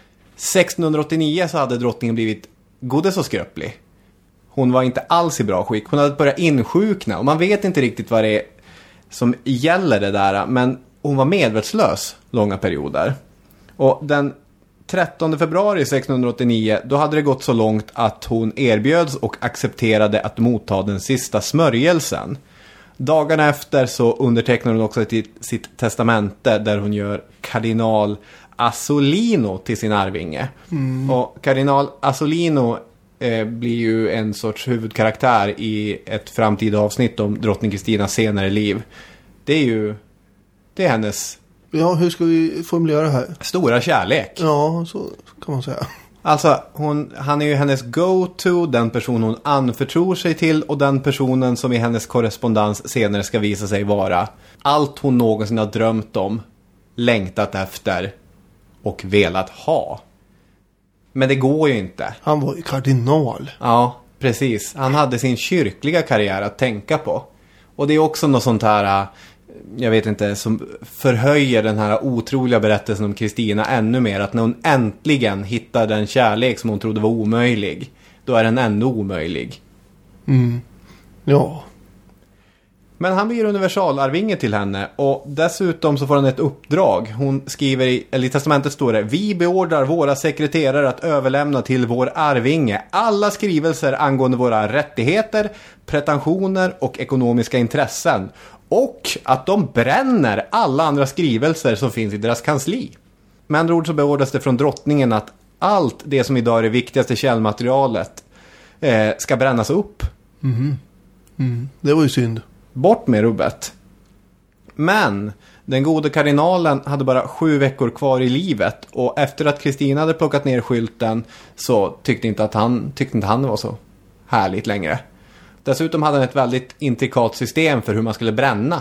1689 så hade drottningen blivit godes och skröplig. Hon var inte alls i bra skick. Hon hade börjat insjukna, och man vet inte riktigt vad det är som gäller det där. Men hon var medvetslös långa perioder. Och den 13 februari 1689, då hade det gått så långt att hon erbjöds och accepterade att motta den sista smörjelsen. Dagarna efter så undertecknar hon också sitt testamente där hon gör kardinal Asolino till sin arvinge. Och kardinal Asolino blir ju en sorts huvudkaraktär i ett framtida avsnitt om drottning Kristinas senare liv. Det är hennes... Ja, hur ska vi formulera det här? Stora kärlek. Ja, så kan man säga. Alltså, han är ju hennes go-to, den person hon anförtror sig till, och den personen som i hennes korrespondens senare ska visa sig vara allt hon någonsin har drömt om, längtat efter och velat ha. Men det går ju inte. Han var ju kardinal. Ja, precis. Han hade sin kyrkliga karriär att tänka på. Och det är också något sånt här... jag vet inte, som förhöjer den här otroliga berättelsen om Kristina ännu mer. Att när hon äntligen hittar den kärlek som hon trodde var omöjlig, då är den ändå omöjlig. Ja. Men han blir universalarvinge till henne, och dessutom så får han ett uppdrag. Hon skriver i testamentet står det: Vi beordrar våra sekreterare att överlämna till vår arvinge alla skrivelser angående våra rättigheter, pretensioner och ekonomiska intressen, och att de bränner alla andra skrivelser som finns i deras kansli. Med andra ord så beordras det från drottningen att allt det som idag är det viktigaste källmaterialet ska brännas upp. Det var ju synd. Bort med rubbet. Men den gode kardinalen hade bara 7 veckor kvar i livet, och efter att Kristina hade plockat ner skylten så tyckte inte han var så härligt längre. Dessutom hade han ett väldigt intrikat system för hur man skulle bränna.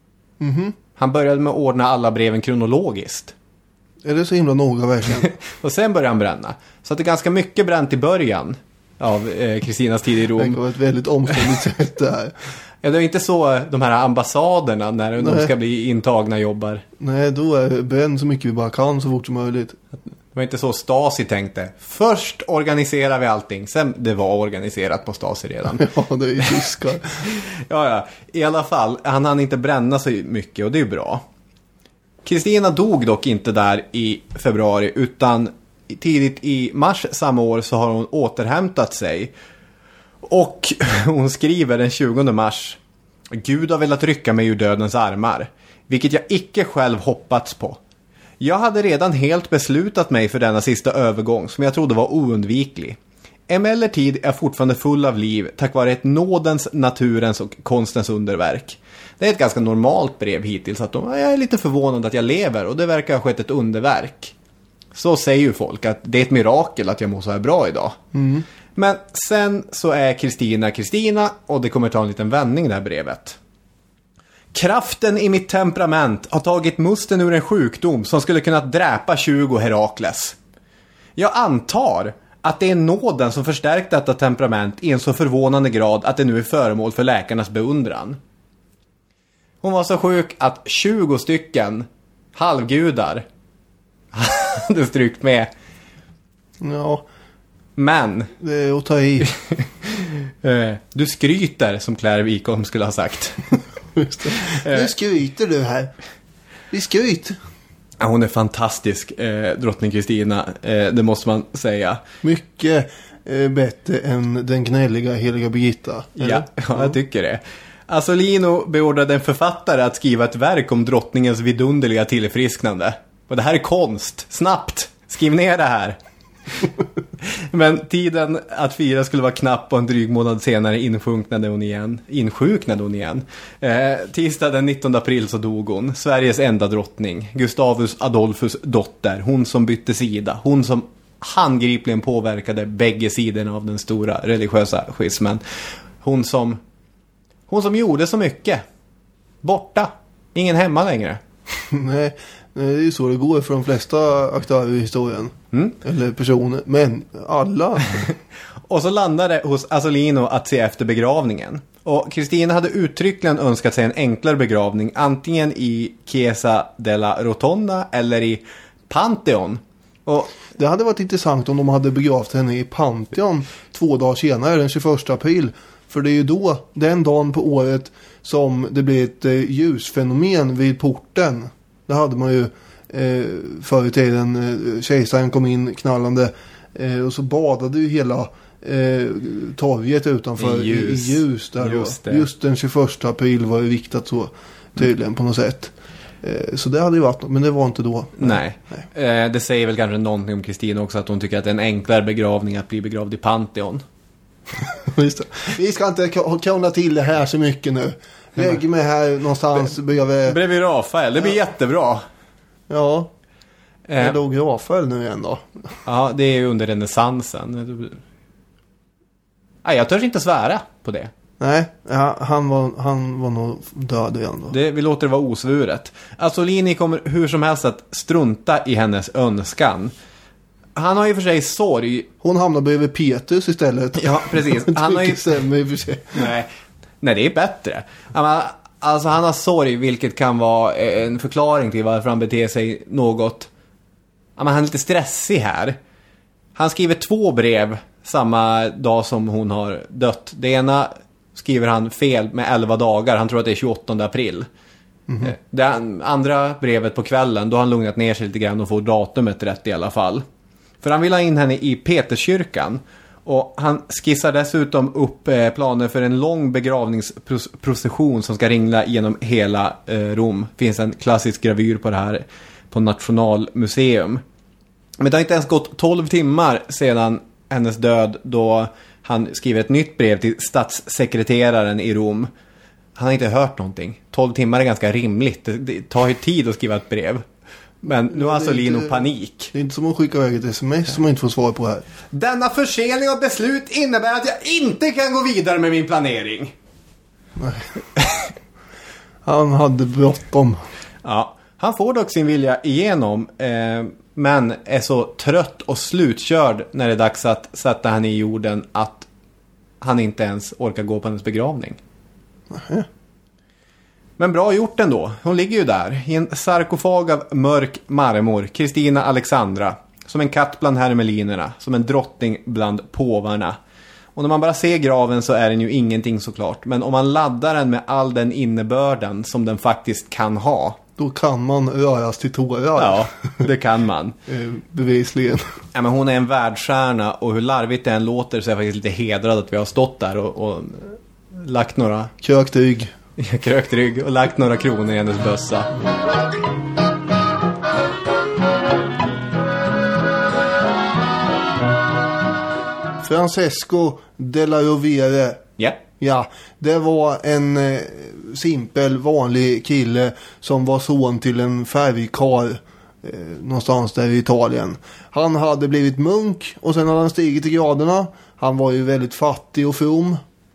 Han började med att ordna alla breven kronologiskt. Är det så himla noga verkligen? Och sen började han bränna. Så att det är ganska mycket bränt i början av Kristinas tid i Rom. Det var ett väldigt omständigt sätt där. Ja, det är inte så de här ambassaderna när de ska bli intagna jobbar. Nej, då är bränn så mycket vi bara kan så fort som möjligt. Det var inte så Stasi tänkte. Först organiserar vi allting. Sen det var organiserat på Stasi redan. Ja, det är ju tyskar. Ja. I alla fall, han hann inte bränna så mycket och det är ju bra. Kristina dog dock inte där i februari utan tidigt i mars samma år så har hon återhämtat sig. Och hon skriver den 20 mars: Gud har velat rycka mig ur dödens armar, vilket jag icke själv hoppats på. Jag hade redan helt beslutat mig för denna sista övergång som jag trodde var oundviklig. Emellertid är jag fortfarande full av liv tack vare ett nådens, naturens och konstens underverk. Det är ett ganska normalt brev hittills att jag är lite förvånad att jag lever och det verkar ha skett ett underverk. Så säger ju folk att det är ett mirakel att jag mår så här bra idag. Men sen så är Kristina och det kommer ta en liten vändning det här brevet. Kraften i mitt temperament har tagit musten ur en sjukdom som skulle kunna dräpa 20 Herakles. Jag antar att det är nåden som förstärkt detta temperament i en så förvånande grad att det nu är föremål för läkarnas beundran. Hon var så sjuk att 20 stycken halvgudar hade strykt med. Ja, Men det är att ta i. du skryter, som Claire Wikholm skulle ha sagt. Just det. Nu skryter du här. Vi skryt. Ja, hon är fantastisk, drottning Kristina. Det måste man säga. Mycket bättre än den gnälliga heliga Birgitta. Ja, jag tycker det. Asolino beordrade en författare att skriva ett verk om drottningens vidunderliga tillfrisknande. Och det här är konst. Snabbt! Skriv ner det här. Men tiden att fira skulle vara knapp och en dryg månad senare insjuknade hon igen. Tisdag den 19 april så dog hon. Sveriges enda drottning. Gustavus Adolfus dotter. Hon som bytte sida. Hon som handgripligen påverkade bägge sidorna av den stora religiösa schismen. Hon som gjorde så mycket. Borta. Ingen hemma längre. Nej, det är ju så det går för de flesta aktörer i historien. Eller personer. Men alla. Och så landade hos Asolino att se efter begravningen. Och Kristina hade uttryckligen önskat sig en enklare begravning. Antingen i Chiesa della Rotonda eller i Pantheon. Och det hade varit intressant om de hade begravt henne i Pantheon 2 dagar senare, den 21 april. För det är ju då, den dagen på året, som det blir ett ljusfenomen vid porten. Det hade man ju förr i tiden. Kejsaren kom in knallande och så badade ju hela torget utanför i ljus där. Just den 21 april var det viktat så tydligen på något sätt. Så det hade ju varit, men det var inte då. Nej. Det säger väl kanske någonting om Kristina också, att hon tycker att det är en enklare begravning att bli begravd i Pantheon. Just det. Vi ska inte krångla till det här så mycket nu. Lägg mig här någonstans bredvid Rafael, det blir jättebra. Ja. Jag dog Rafael nu igen då. Ja, det är ju under renässansen. Nej, jag törs inte svära på det. Nej, ja, han var nog död igen då. Vi låter det vara osvuret. Asolini kommer hur som helst att strunta i hennes önskan. Han har ju för sig sorg. Hon hamnar bredvid Petrus istället. Ja, precis. Han har ju sämre i och för sig. Nej, det är bättre. Alltså han har sorg, vilket kan vara en förklaring till varför han beter sig något. Han är lite stressig här. Han skriver 2 brev samma dag som hon har dött. Det ena skriver han fel med 11 dagar. Han tror att det är 28 april. Det andra brevet på kvällen, då har han lugnat ner sig lite grann och får datumet rätt i alla fall. För han vill ha in henne i Peterskyrkan. Och han skissar dessutom upp planer för en lång begravningsprocession som ska ringla genom hela Rom. Det finns en klassisk gravyr på det här på Nationalmuseum. Men det har inte ens gått 12 timmar sedan hennes död, då han skriver ett nytt brev till statssekreteraren i Rom. Han har inte hört någonting. 12 timmar är ganska rimligt. Det tar ju tid att skriva ett brev. Men nu har alltså Lino inte, panik. Det är inte som att skicka iväg ett sms som man inte får svar på här. Denna försening av beslut innebär att jag inte kan gå vidare med min planering. Nej. Han hade bråttom. Ja, han får dock sin vilja igenom, men är så trött och slutkörd när det är dags att sätta henne i jorden att han inte ens orkar gå på hennes begravning. Nej. Men bra gjort ändå. Hon ligger ju där i en sarkofag av mörk marmor, Kristina Alexandra, som en katt bland hermelinerna, som en drottning bland påvarna. Och när man bara ser graven så är den ju ingenting såklart. Men om man laddar den med all den innebörden som den faktiskt kan ha. Då kan man röras till tårar. Ja, det kan man. Bevisligen. Ja, men hon är en världsstjärna och hur larvigt det än låter så är jag faktiskt lite hedrad att vi har stått där och lagt några... Krökt rygg. Krökt rygg och lagt några kronor i hennes bössa. Francesco della Rovere. Ja. Ja, det var en simpel, vanlig kille som var son till en färgkarl någonstans där i Italien. Han hade blivit munk och sen hade han stigit i graderna. Han var ju väldigt fattig och from.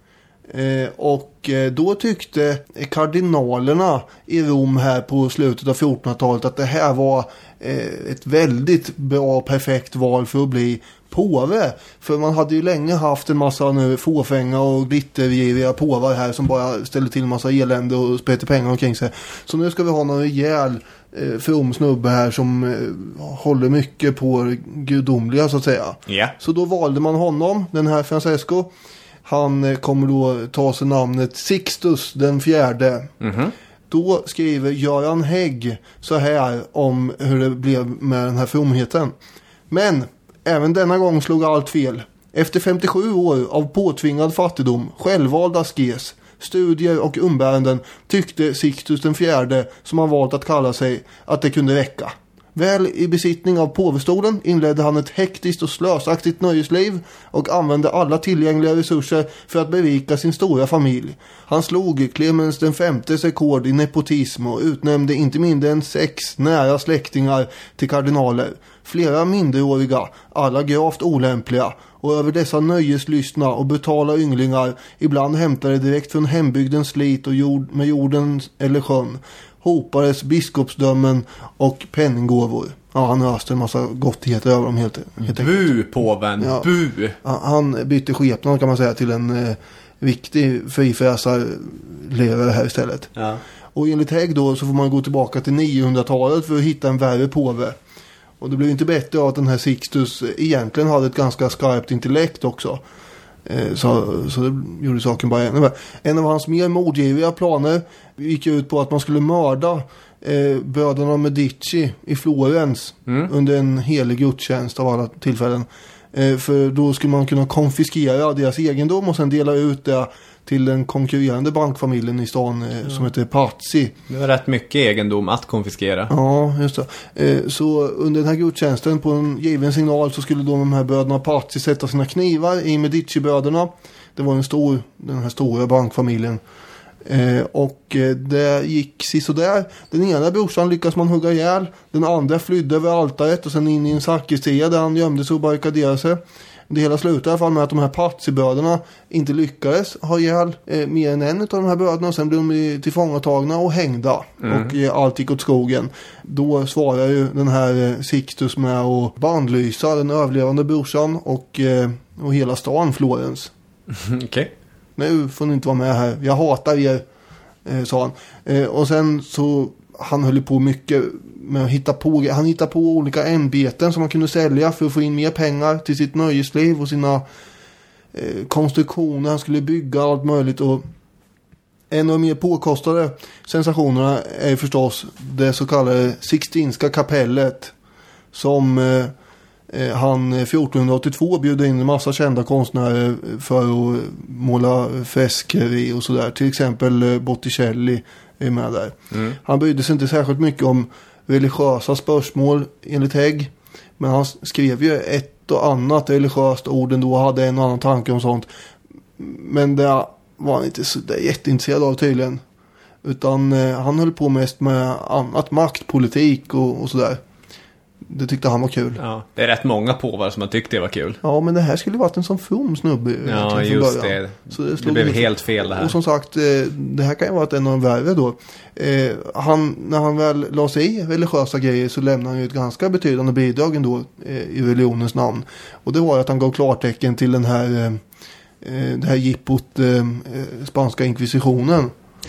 Och då tyckte kardinalerna i Rom här på slutet av 1400-talet att det här var ett väldigt bra, perfekt val för att bli påve. För man hade ju länge haft en massa nu fåfänga och glittergiriga påvar här som bara ställer till en massa elände och sprätter pengar omkring sig. Så nu ska vi ha någon rejäl from snubbe här som håller mycket på gudomliga så att säga. Ja. Så då valde man honom, den här Francesco. Han kommer då ta sig namnet Sixtus den fjärde. Mm-hmm. Då skriver Göran Hägg så här om hur det blev med den här fromheten. Men även denna gång slog allt fel. Efter 57 år av påtvingad fattigdom, självvald askes, studier och umbäranden tyckte Sixtus den fjärde, som han valt att kalla sig, att det kunde räcka. Väl i besittning av påvestolen inledde han ett hektiskt och slösaktigt nöjesliv och använde alla tillgängliga resurser för att berika sin stora familj. Han slog Clemens den femtes rekord i nepotism och utnämnde inte mindre än 6 nära släktingar till kardinaler. Flera minderåriga, alla gravt olämpliga, och över dessa nöjeslystna och brutala ynglingar, ibland hämtade direkt från hembygdens slit och med jorden eller sjön, hopades biskopsdömen och penninggåvor. Ja, han öste en massa gottigheter över dem helt Bu, påven, ja. Bu! Han bytte skepnad kan man säga till en viktig frifräsarledare här istället. Ja. Och enligt Hägg då så får man gå tillbaka till 900-talet för att hitta en värre påve. Och det blev inte bättre av att den här Sixtus egentligen hade ett ganska skarpt intellekt också. Så det gjorde saken bara ännu värre. En av hans mer modgivliga planer gick ut på att man skulle mörda bröderna Medici i Florens under en helig gudstjänst av alla tillfällen. För då skulle man kunna konfiskera deras egendom och sen dela ut det till den konkurrerande bankfamiljen i stan som heter Pazzi. Det var rätt mycket egendom att konfiskera. Ja, just det. Så under den här gudstjänsten på en given signal så skulle då de här bröderna Pazzi sätta sina knivar i Medici-bröderna. Det var den här stora bankfamiljen. Och det gick sisådär. Den ena brorsan lyckas man hugga ihjäl. Den andra flydde över altaret och sen in i en sakristia där han gömde sig och barrikaderade sig. Det hela slutar i alla fall med att de här Pazzi-bröderna inte lyckades ha ihjäl mer än en av de här bröderna. Och sen blev de tillfångatagna och hängda. Och allt gick åt skogen. Då svarar ju den här Sixtus med att bandlysa den överlevande brorsan och hela stan Florens. Okej. Nu får ni inte vara med här. Jag hatar er, sa han. Och sen så han höll på mycket med att hitta på olika ämbeten som man kunde sälja för att få in mer pengar till sitt nöjesliv och sina konstruktioner. Han skulle bygga allt möjligt, och en av de mer påkostade sensationerna är förstås det så kallade Sixtinska kapellet som han 1482 bjöd in en massa kända konstnärer för att måla fresker i och sådär. Till exempel Botticelli är med där. Han brydde sig inte särskilt mycket om religiösa spörsmål enligt Hägg. Men han skrev ju ett och annat religiöst ord ändå och hade en annan tanke om sånt. Men det var han inte så jätteintresserad av tydligen. Utan han höll på mest med annat, maktpolitik och sådär. Det tyckte han var kul. Ja, det är rätt många påvar som har tyckt det var kul. Ja, men det här skulle varit en sån from snubbe. Ja, just det. Så det blev helt fel det här. Och som sagt, det här kan ju vara en av de värre då. När han väl la sig i religiösa grejer så lämnade han ju ett ganska betydande bidrag ändå i religionens namn. Och det var att han gav klartecken till den här det här jippot spanska inkvisitionen.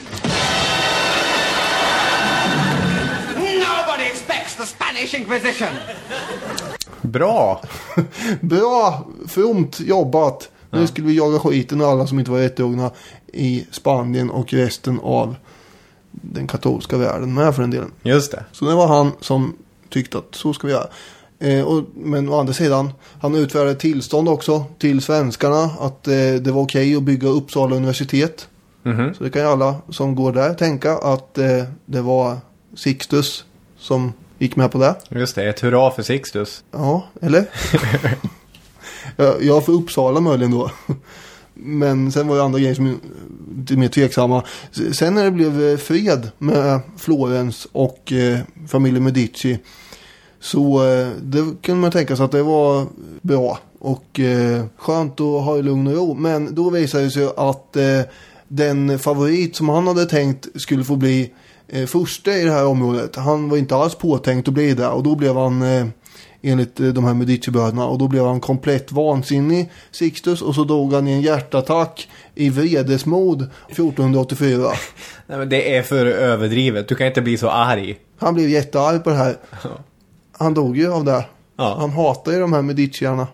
Nobody expects the Spanish Inquisition. Bra! Bra, fromt jobbat. Ja. Nu skulle vi jaga skiten och alla som inte var rättegångna i Spanien och resten av den katolska världen med för en del. Just det. Så det var han som tyckte att så ska vi göra. Men å andra sidan, han utfärdade tillstånd också till svenskarna att det var okej att bygga Uppsala universitet. Så det kan ju alla som går där tänka att det var Sixtus som gick med på det. Just det, ett hurra för Sixtus. Ja, eller? Jag för Uppsala möjligen då. Men sen var det andra grejer som är mer tveksamma. Sen när det blev fred med Florens och familjen Medici, så det kunde man tänka sig att det var bra och skönt att ha i lugn och ro. Men då visade det sig att den favorit som han hade tänkt skulle få bli första i det här området, han var inte alls påtänkt att bli där. Och då blev han enligt de här Medici-bröderna, och då blev han komplett vansinnig, Sixtus, och så dog han i en hjärtattack i vredesmod 1484. Nej, men det är för överdrivet. Du kan inte bli så arg. Han blev jättearg på det här. Han dog ju av det. Ja. Han hatar ju de här Mediciarna.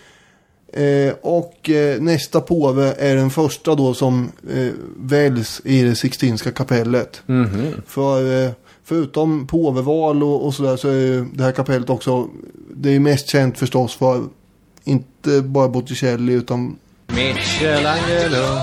Och nästa påve är den första då som väljs i det Sixtinska kapellet. För förutom påveval och sådär, så är det här kapellet också, det är mest känt förstås för inte bara Botticelli utan Michelangelo.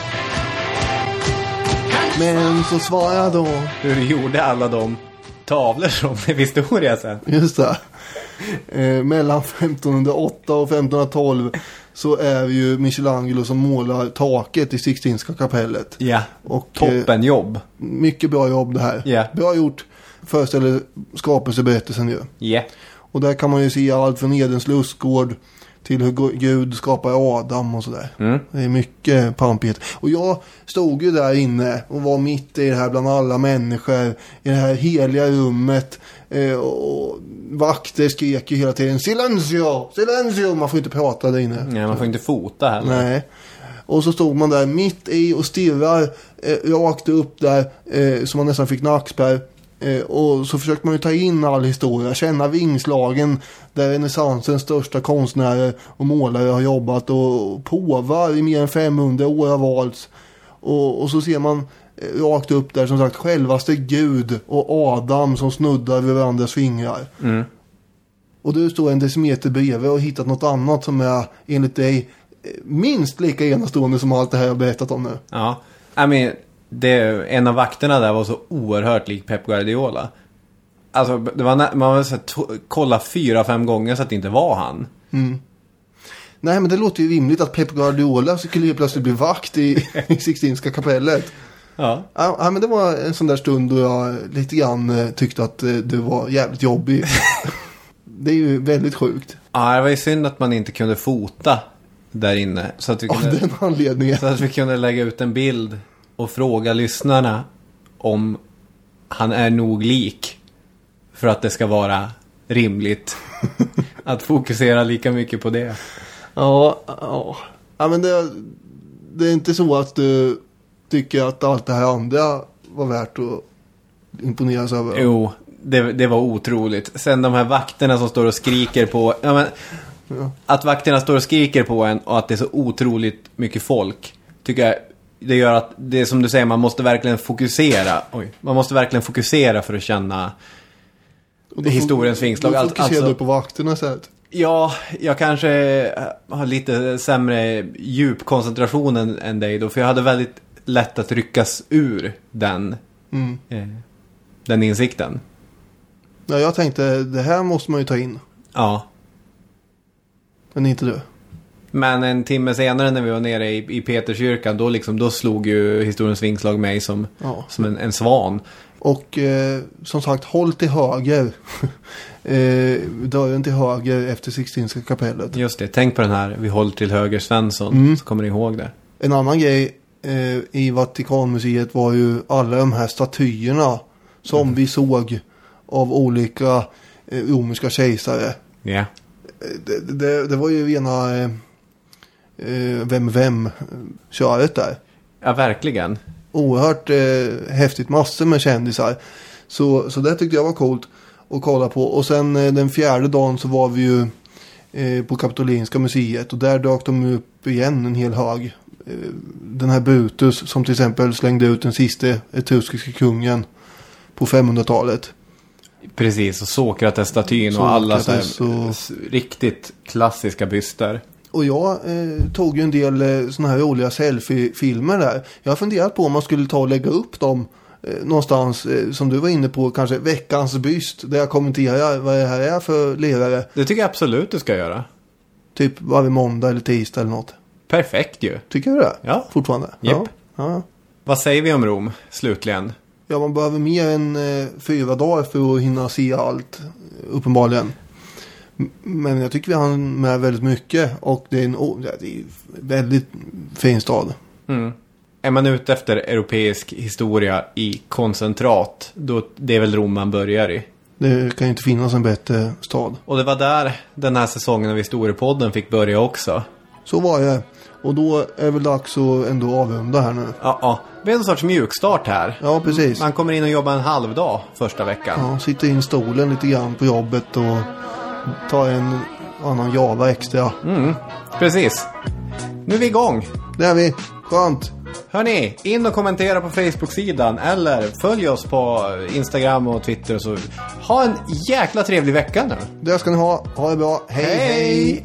Men så svarar jag då. Hur gjorde alla de tavlor som är historia sen? Just det. Mellan 1508 och 1512 så är ju Michelangelo som målar taket i Sixtinska kapellet. Ja, och toppenjobb. Mycket bra jobb det här. Yeah. Bra gjort, föreställer skapelseberättelsen ju. Yeah. Och där kan man ju se allt från Edens lustgård till hur Gud skapar Adam och sådär. Det är mycket pampigt. Och jag stod ju där inne och var mitt i det här bland alla människor, i det här heliga rummet, och vakter skrek ju hela tiden silencio, silencio. Man får inte prata där inne. Nej, man får inte fota heller. Nej. Och så stod man där mitt i och stirrar rakt upp där, så man nästan fick nackspärr. Och så försökte man ju ta in all historia, känna vingslagen där renässansens största konstnärer och målare har jobbat, och påvar i mer än 500 år har valts. Och så ser man rakt upp där, som sagt, självaste Gud och Adam som snuddar vid varandras fingrar. Och du står en decimeter bredvid och hittat något annat som är enligt dig minst lika enastående som allt det här jag har berättat om nu. Ja, en av vakterna där var så oerhört lik Pep Guardiola. Alltså, det var man var så kolla 4-5 gånger så att det inte var han. Nej, men det låter ju rimligt att Pep Guardiola skulle ju plötsligt bli vakt i Sixtinska kapellet. Ja, men det var en sån där stund då jag lite grann tyckte att det var jävligt jobbigt. Det är ju väldigt sjukt. Ja, det var ju synd att man inte kunde fota där inne. Så att vi kunde, av den anledningen. så att vi kunde lägga ut en bild och fråga lyssnarna om han är nog lik för att det ska vara rimligt att fokusera lika mycket på det. Ja, men det är inte så att du tycker att allt det här andra var värt att imponeras över. Jo, det var otroligt. Sen de här vakterna som står och skriker på... Att vakterna står och skriker på en och att det är så otroligt mycket folk, tycker jag, det gör att det är som du säger, man måste verkligen fokusera. Man måste verkligen fokusera för att känna historiens vingslag. Då fokuserar du på vakterna så här. Ja, jag kanske har lite sämre djupkoncentration än dig då, för jag hade väldigt lätt att ryckas ur den insikten. Ja, jag tänkte, det här måste man ju ta in. Ja. Men inte du. Men en timme senare när vi var nere i Peterskyrkan, då slog ju historiens vingslag mig som en svan. Och som sagt, håll till höger. Dörren till höger efter Sixtinska kapellet. Just det, tänk på den här, vi håller till höger Svensson, så kommer ni ihåg det. En annan grej i Vatikanmuseet var ju alla de här statyerna som vi såg av olika romerska kejsare. Ja. Yeah. Det var ju rena vem köret där. Ja, verkligen. Oerhört häftigt, massor med kändisar. Så det tyckte jag var coolt att kolla på. Och sen den fjärde dagen så var vi ju på Kapitolinska museet. Och där dök de upp igen en hel hög. Den här Brutus som till exempel slängde ut den sista etruskiska kungen på 500-talet. Precis, och Sokrates-statyn och alla så riktigt klassiska byster. Och jag tog ju en del såna här roliga selfie-filmer där. Jag har funderat på om man skulle ta och lägga upp dem någonstans, som du var inne på, kanske veckans byst, där jag kommenterar vad det här är för ledare. Det tycker jag absolut du ska göra. Typ varje måndag eller tisdag eller något. Perfekt ju. Tycker du det? Ja. Fortfarande? Japp. Ja. Vad säger vi om Rom, slutligen? Ja, man behöver mer än 4 dagar för att hinna se allt, uppenbarligen. Men jag tycker vi har med väldigt mycket. Och det är en väldigt fin stad. Mm. Är man ute efter europeisk historia i koncentrat, då det är väl Rom man börjar i. Det kan ju inte finnas en bättre stad. Och det var där den här säsongen av Historiepodden fick börja också. Så var det. Och då är det väl dags att ändå avrunda här nu. Ja. Det är en sorts mjukstart här. Ja, precis. Man kommer in och jobbar en halv dag första veckan. Ja, sitter in stolen lite grann på jobbet och tar en annan Java extra. Precis. Nu är vi igång. Det är vi. Skönt. Hörrni, in och kommentera på Facebook-sidan eller följ oss på Instagram och Twitter och så. Ha en jäkla trevlig vecka nu. Det ska ni ha. Ha det bra. Hej!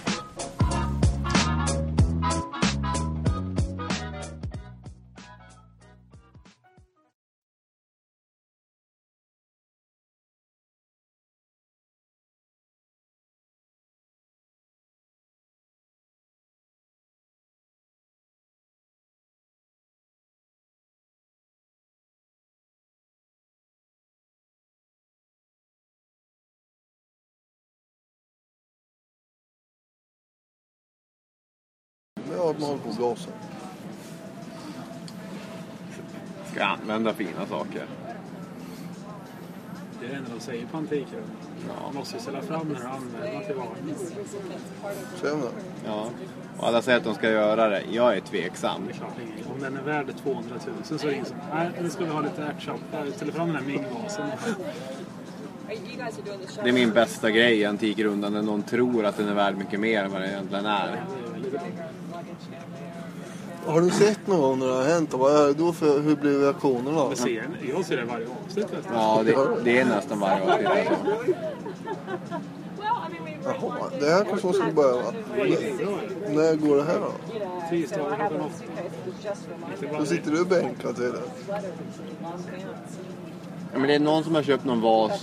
Man håller på att blåsa. Ska använda fina saker. Det är det enda de säger på antiken. Man måste ställa fram när du använder till varning. Ser du det? Ja. Och alla säger att de ska göra det. Jag är tveksam. Det är klart, om den är värd 200 000 så är det ingen som... Nej, nu ska vi ha lite ärtsapp. Ställa fram den här mingvasen. Det är min bästa grej i Antikrundan när någon tror att den är värd mycket mer än vad den egentligen är. Har du sett någon gång när det har hänt? Och vad är det då för, hur blir reaktionerna? Jag ser det varje avsnitt. Ja, det är nästan varje avsnitt. Jaha, det här kanske ska börja, va? När går det här då? Tisdagar klockan 8. Då sitter du bänkad till det. Ja, men det är någon som har köpt någon vas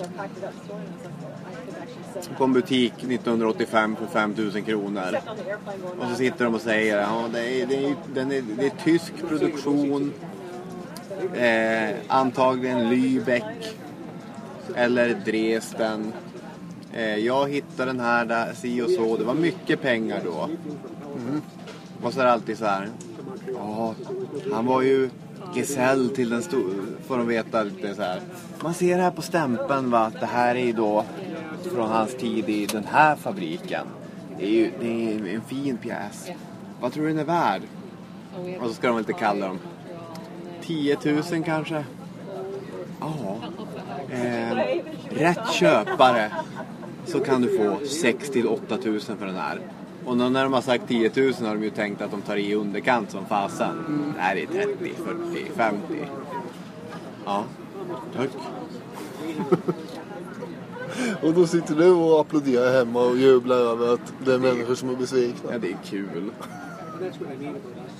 på en butik 1985 för 5 000 kronor. Och så sitter de och säger ja, det är tysk produktion, antagligen Lübeck eller Dresden. Jag hittade den här där, si och så. Det var mycket pengar då. Och så är det alltid så här. Ja, han var ju gesäll till den får de veta lite så här. Man ser här på stämpeln, va, att det här är ju då från hans tid i den här fabriken. Det är en fin pjäs. Vad tror du den är värd? Och så ska de inte kalla dem 10 000 kanske. Ja. Rätt köpare så kan du få 6-8 000 för den här. Och när de har sagt 10 000 har de ju tänkt att de tar i underkant som fasen. Det här är 30, 40, 50. Ja, tack. Och då sitter du och applåderar hemma och jublar över att det är människor som är besvikna. Ja, det är kul.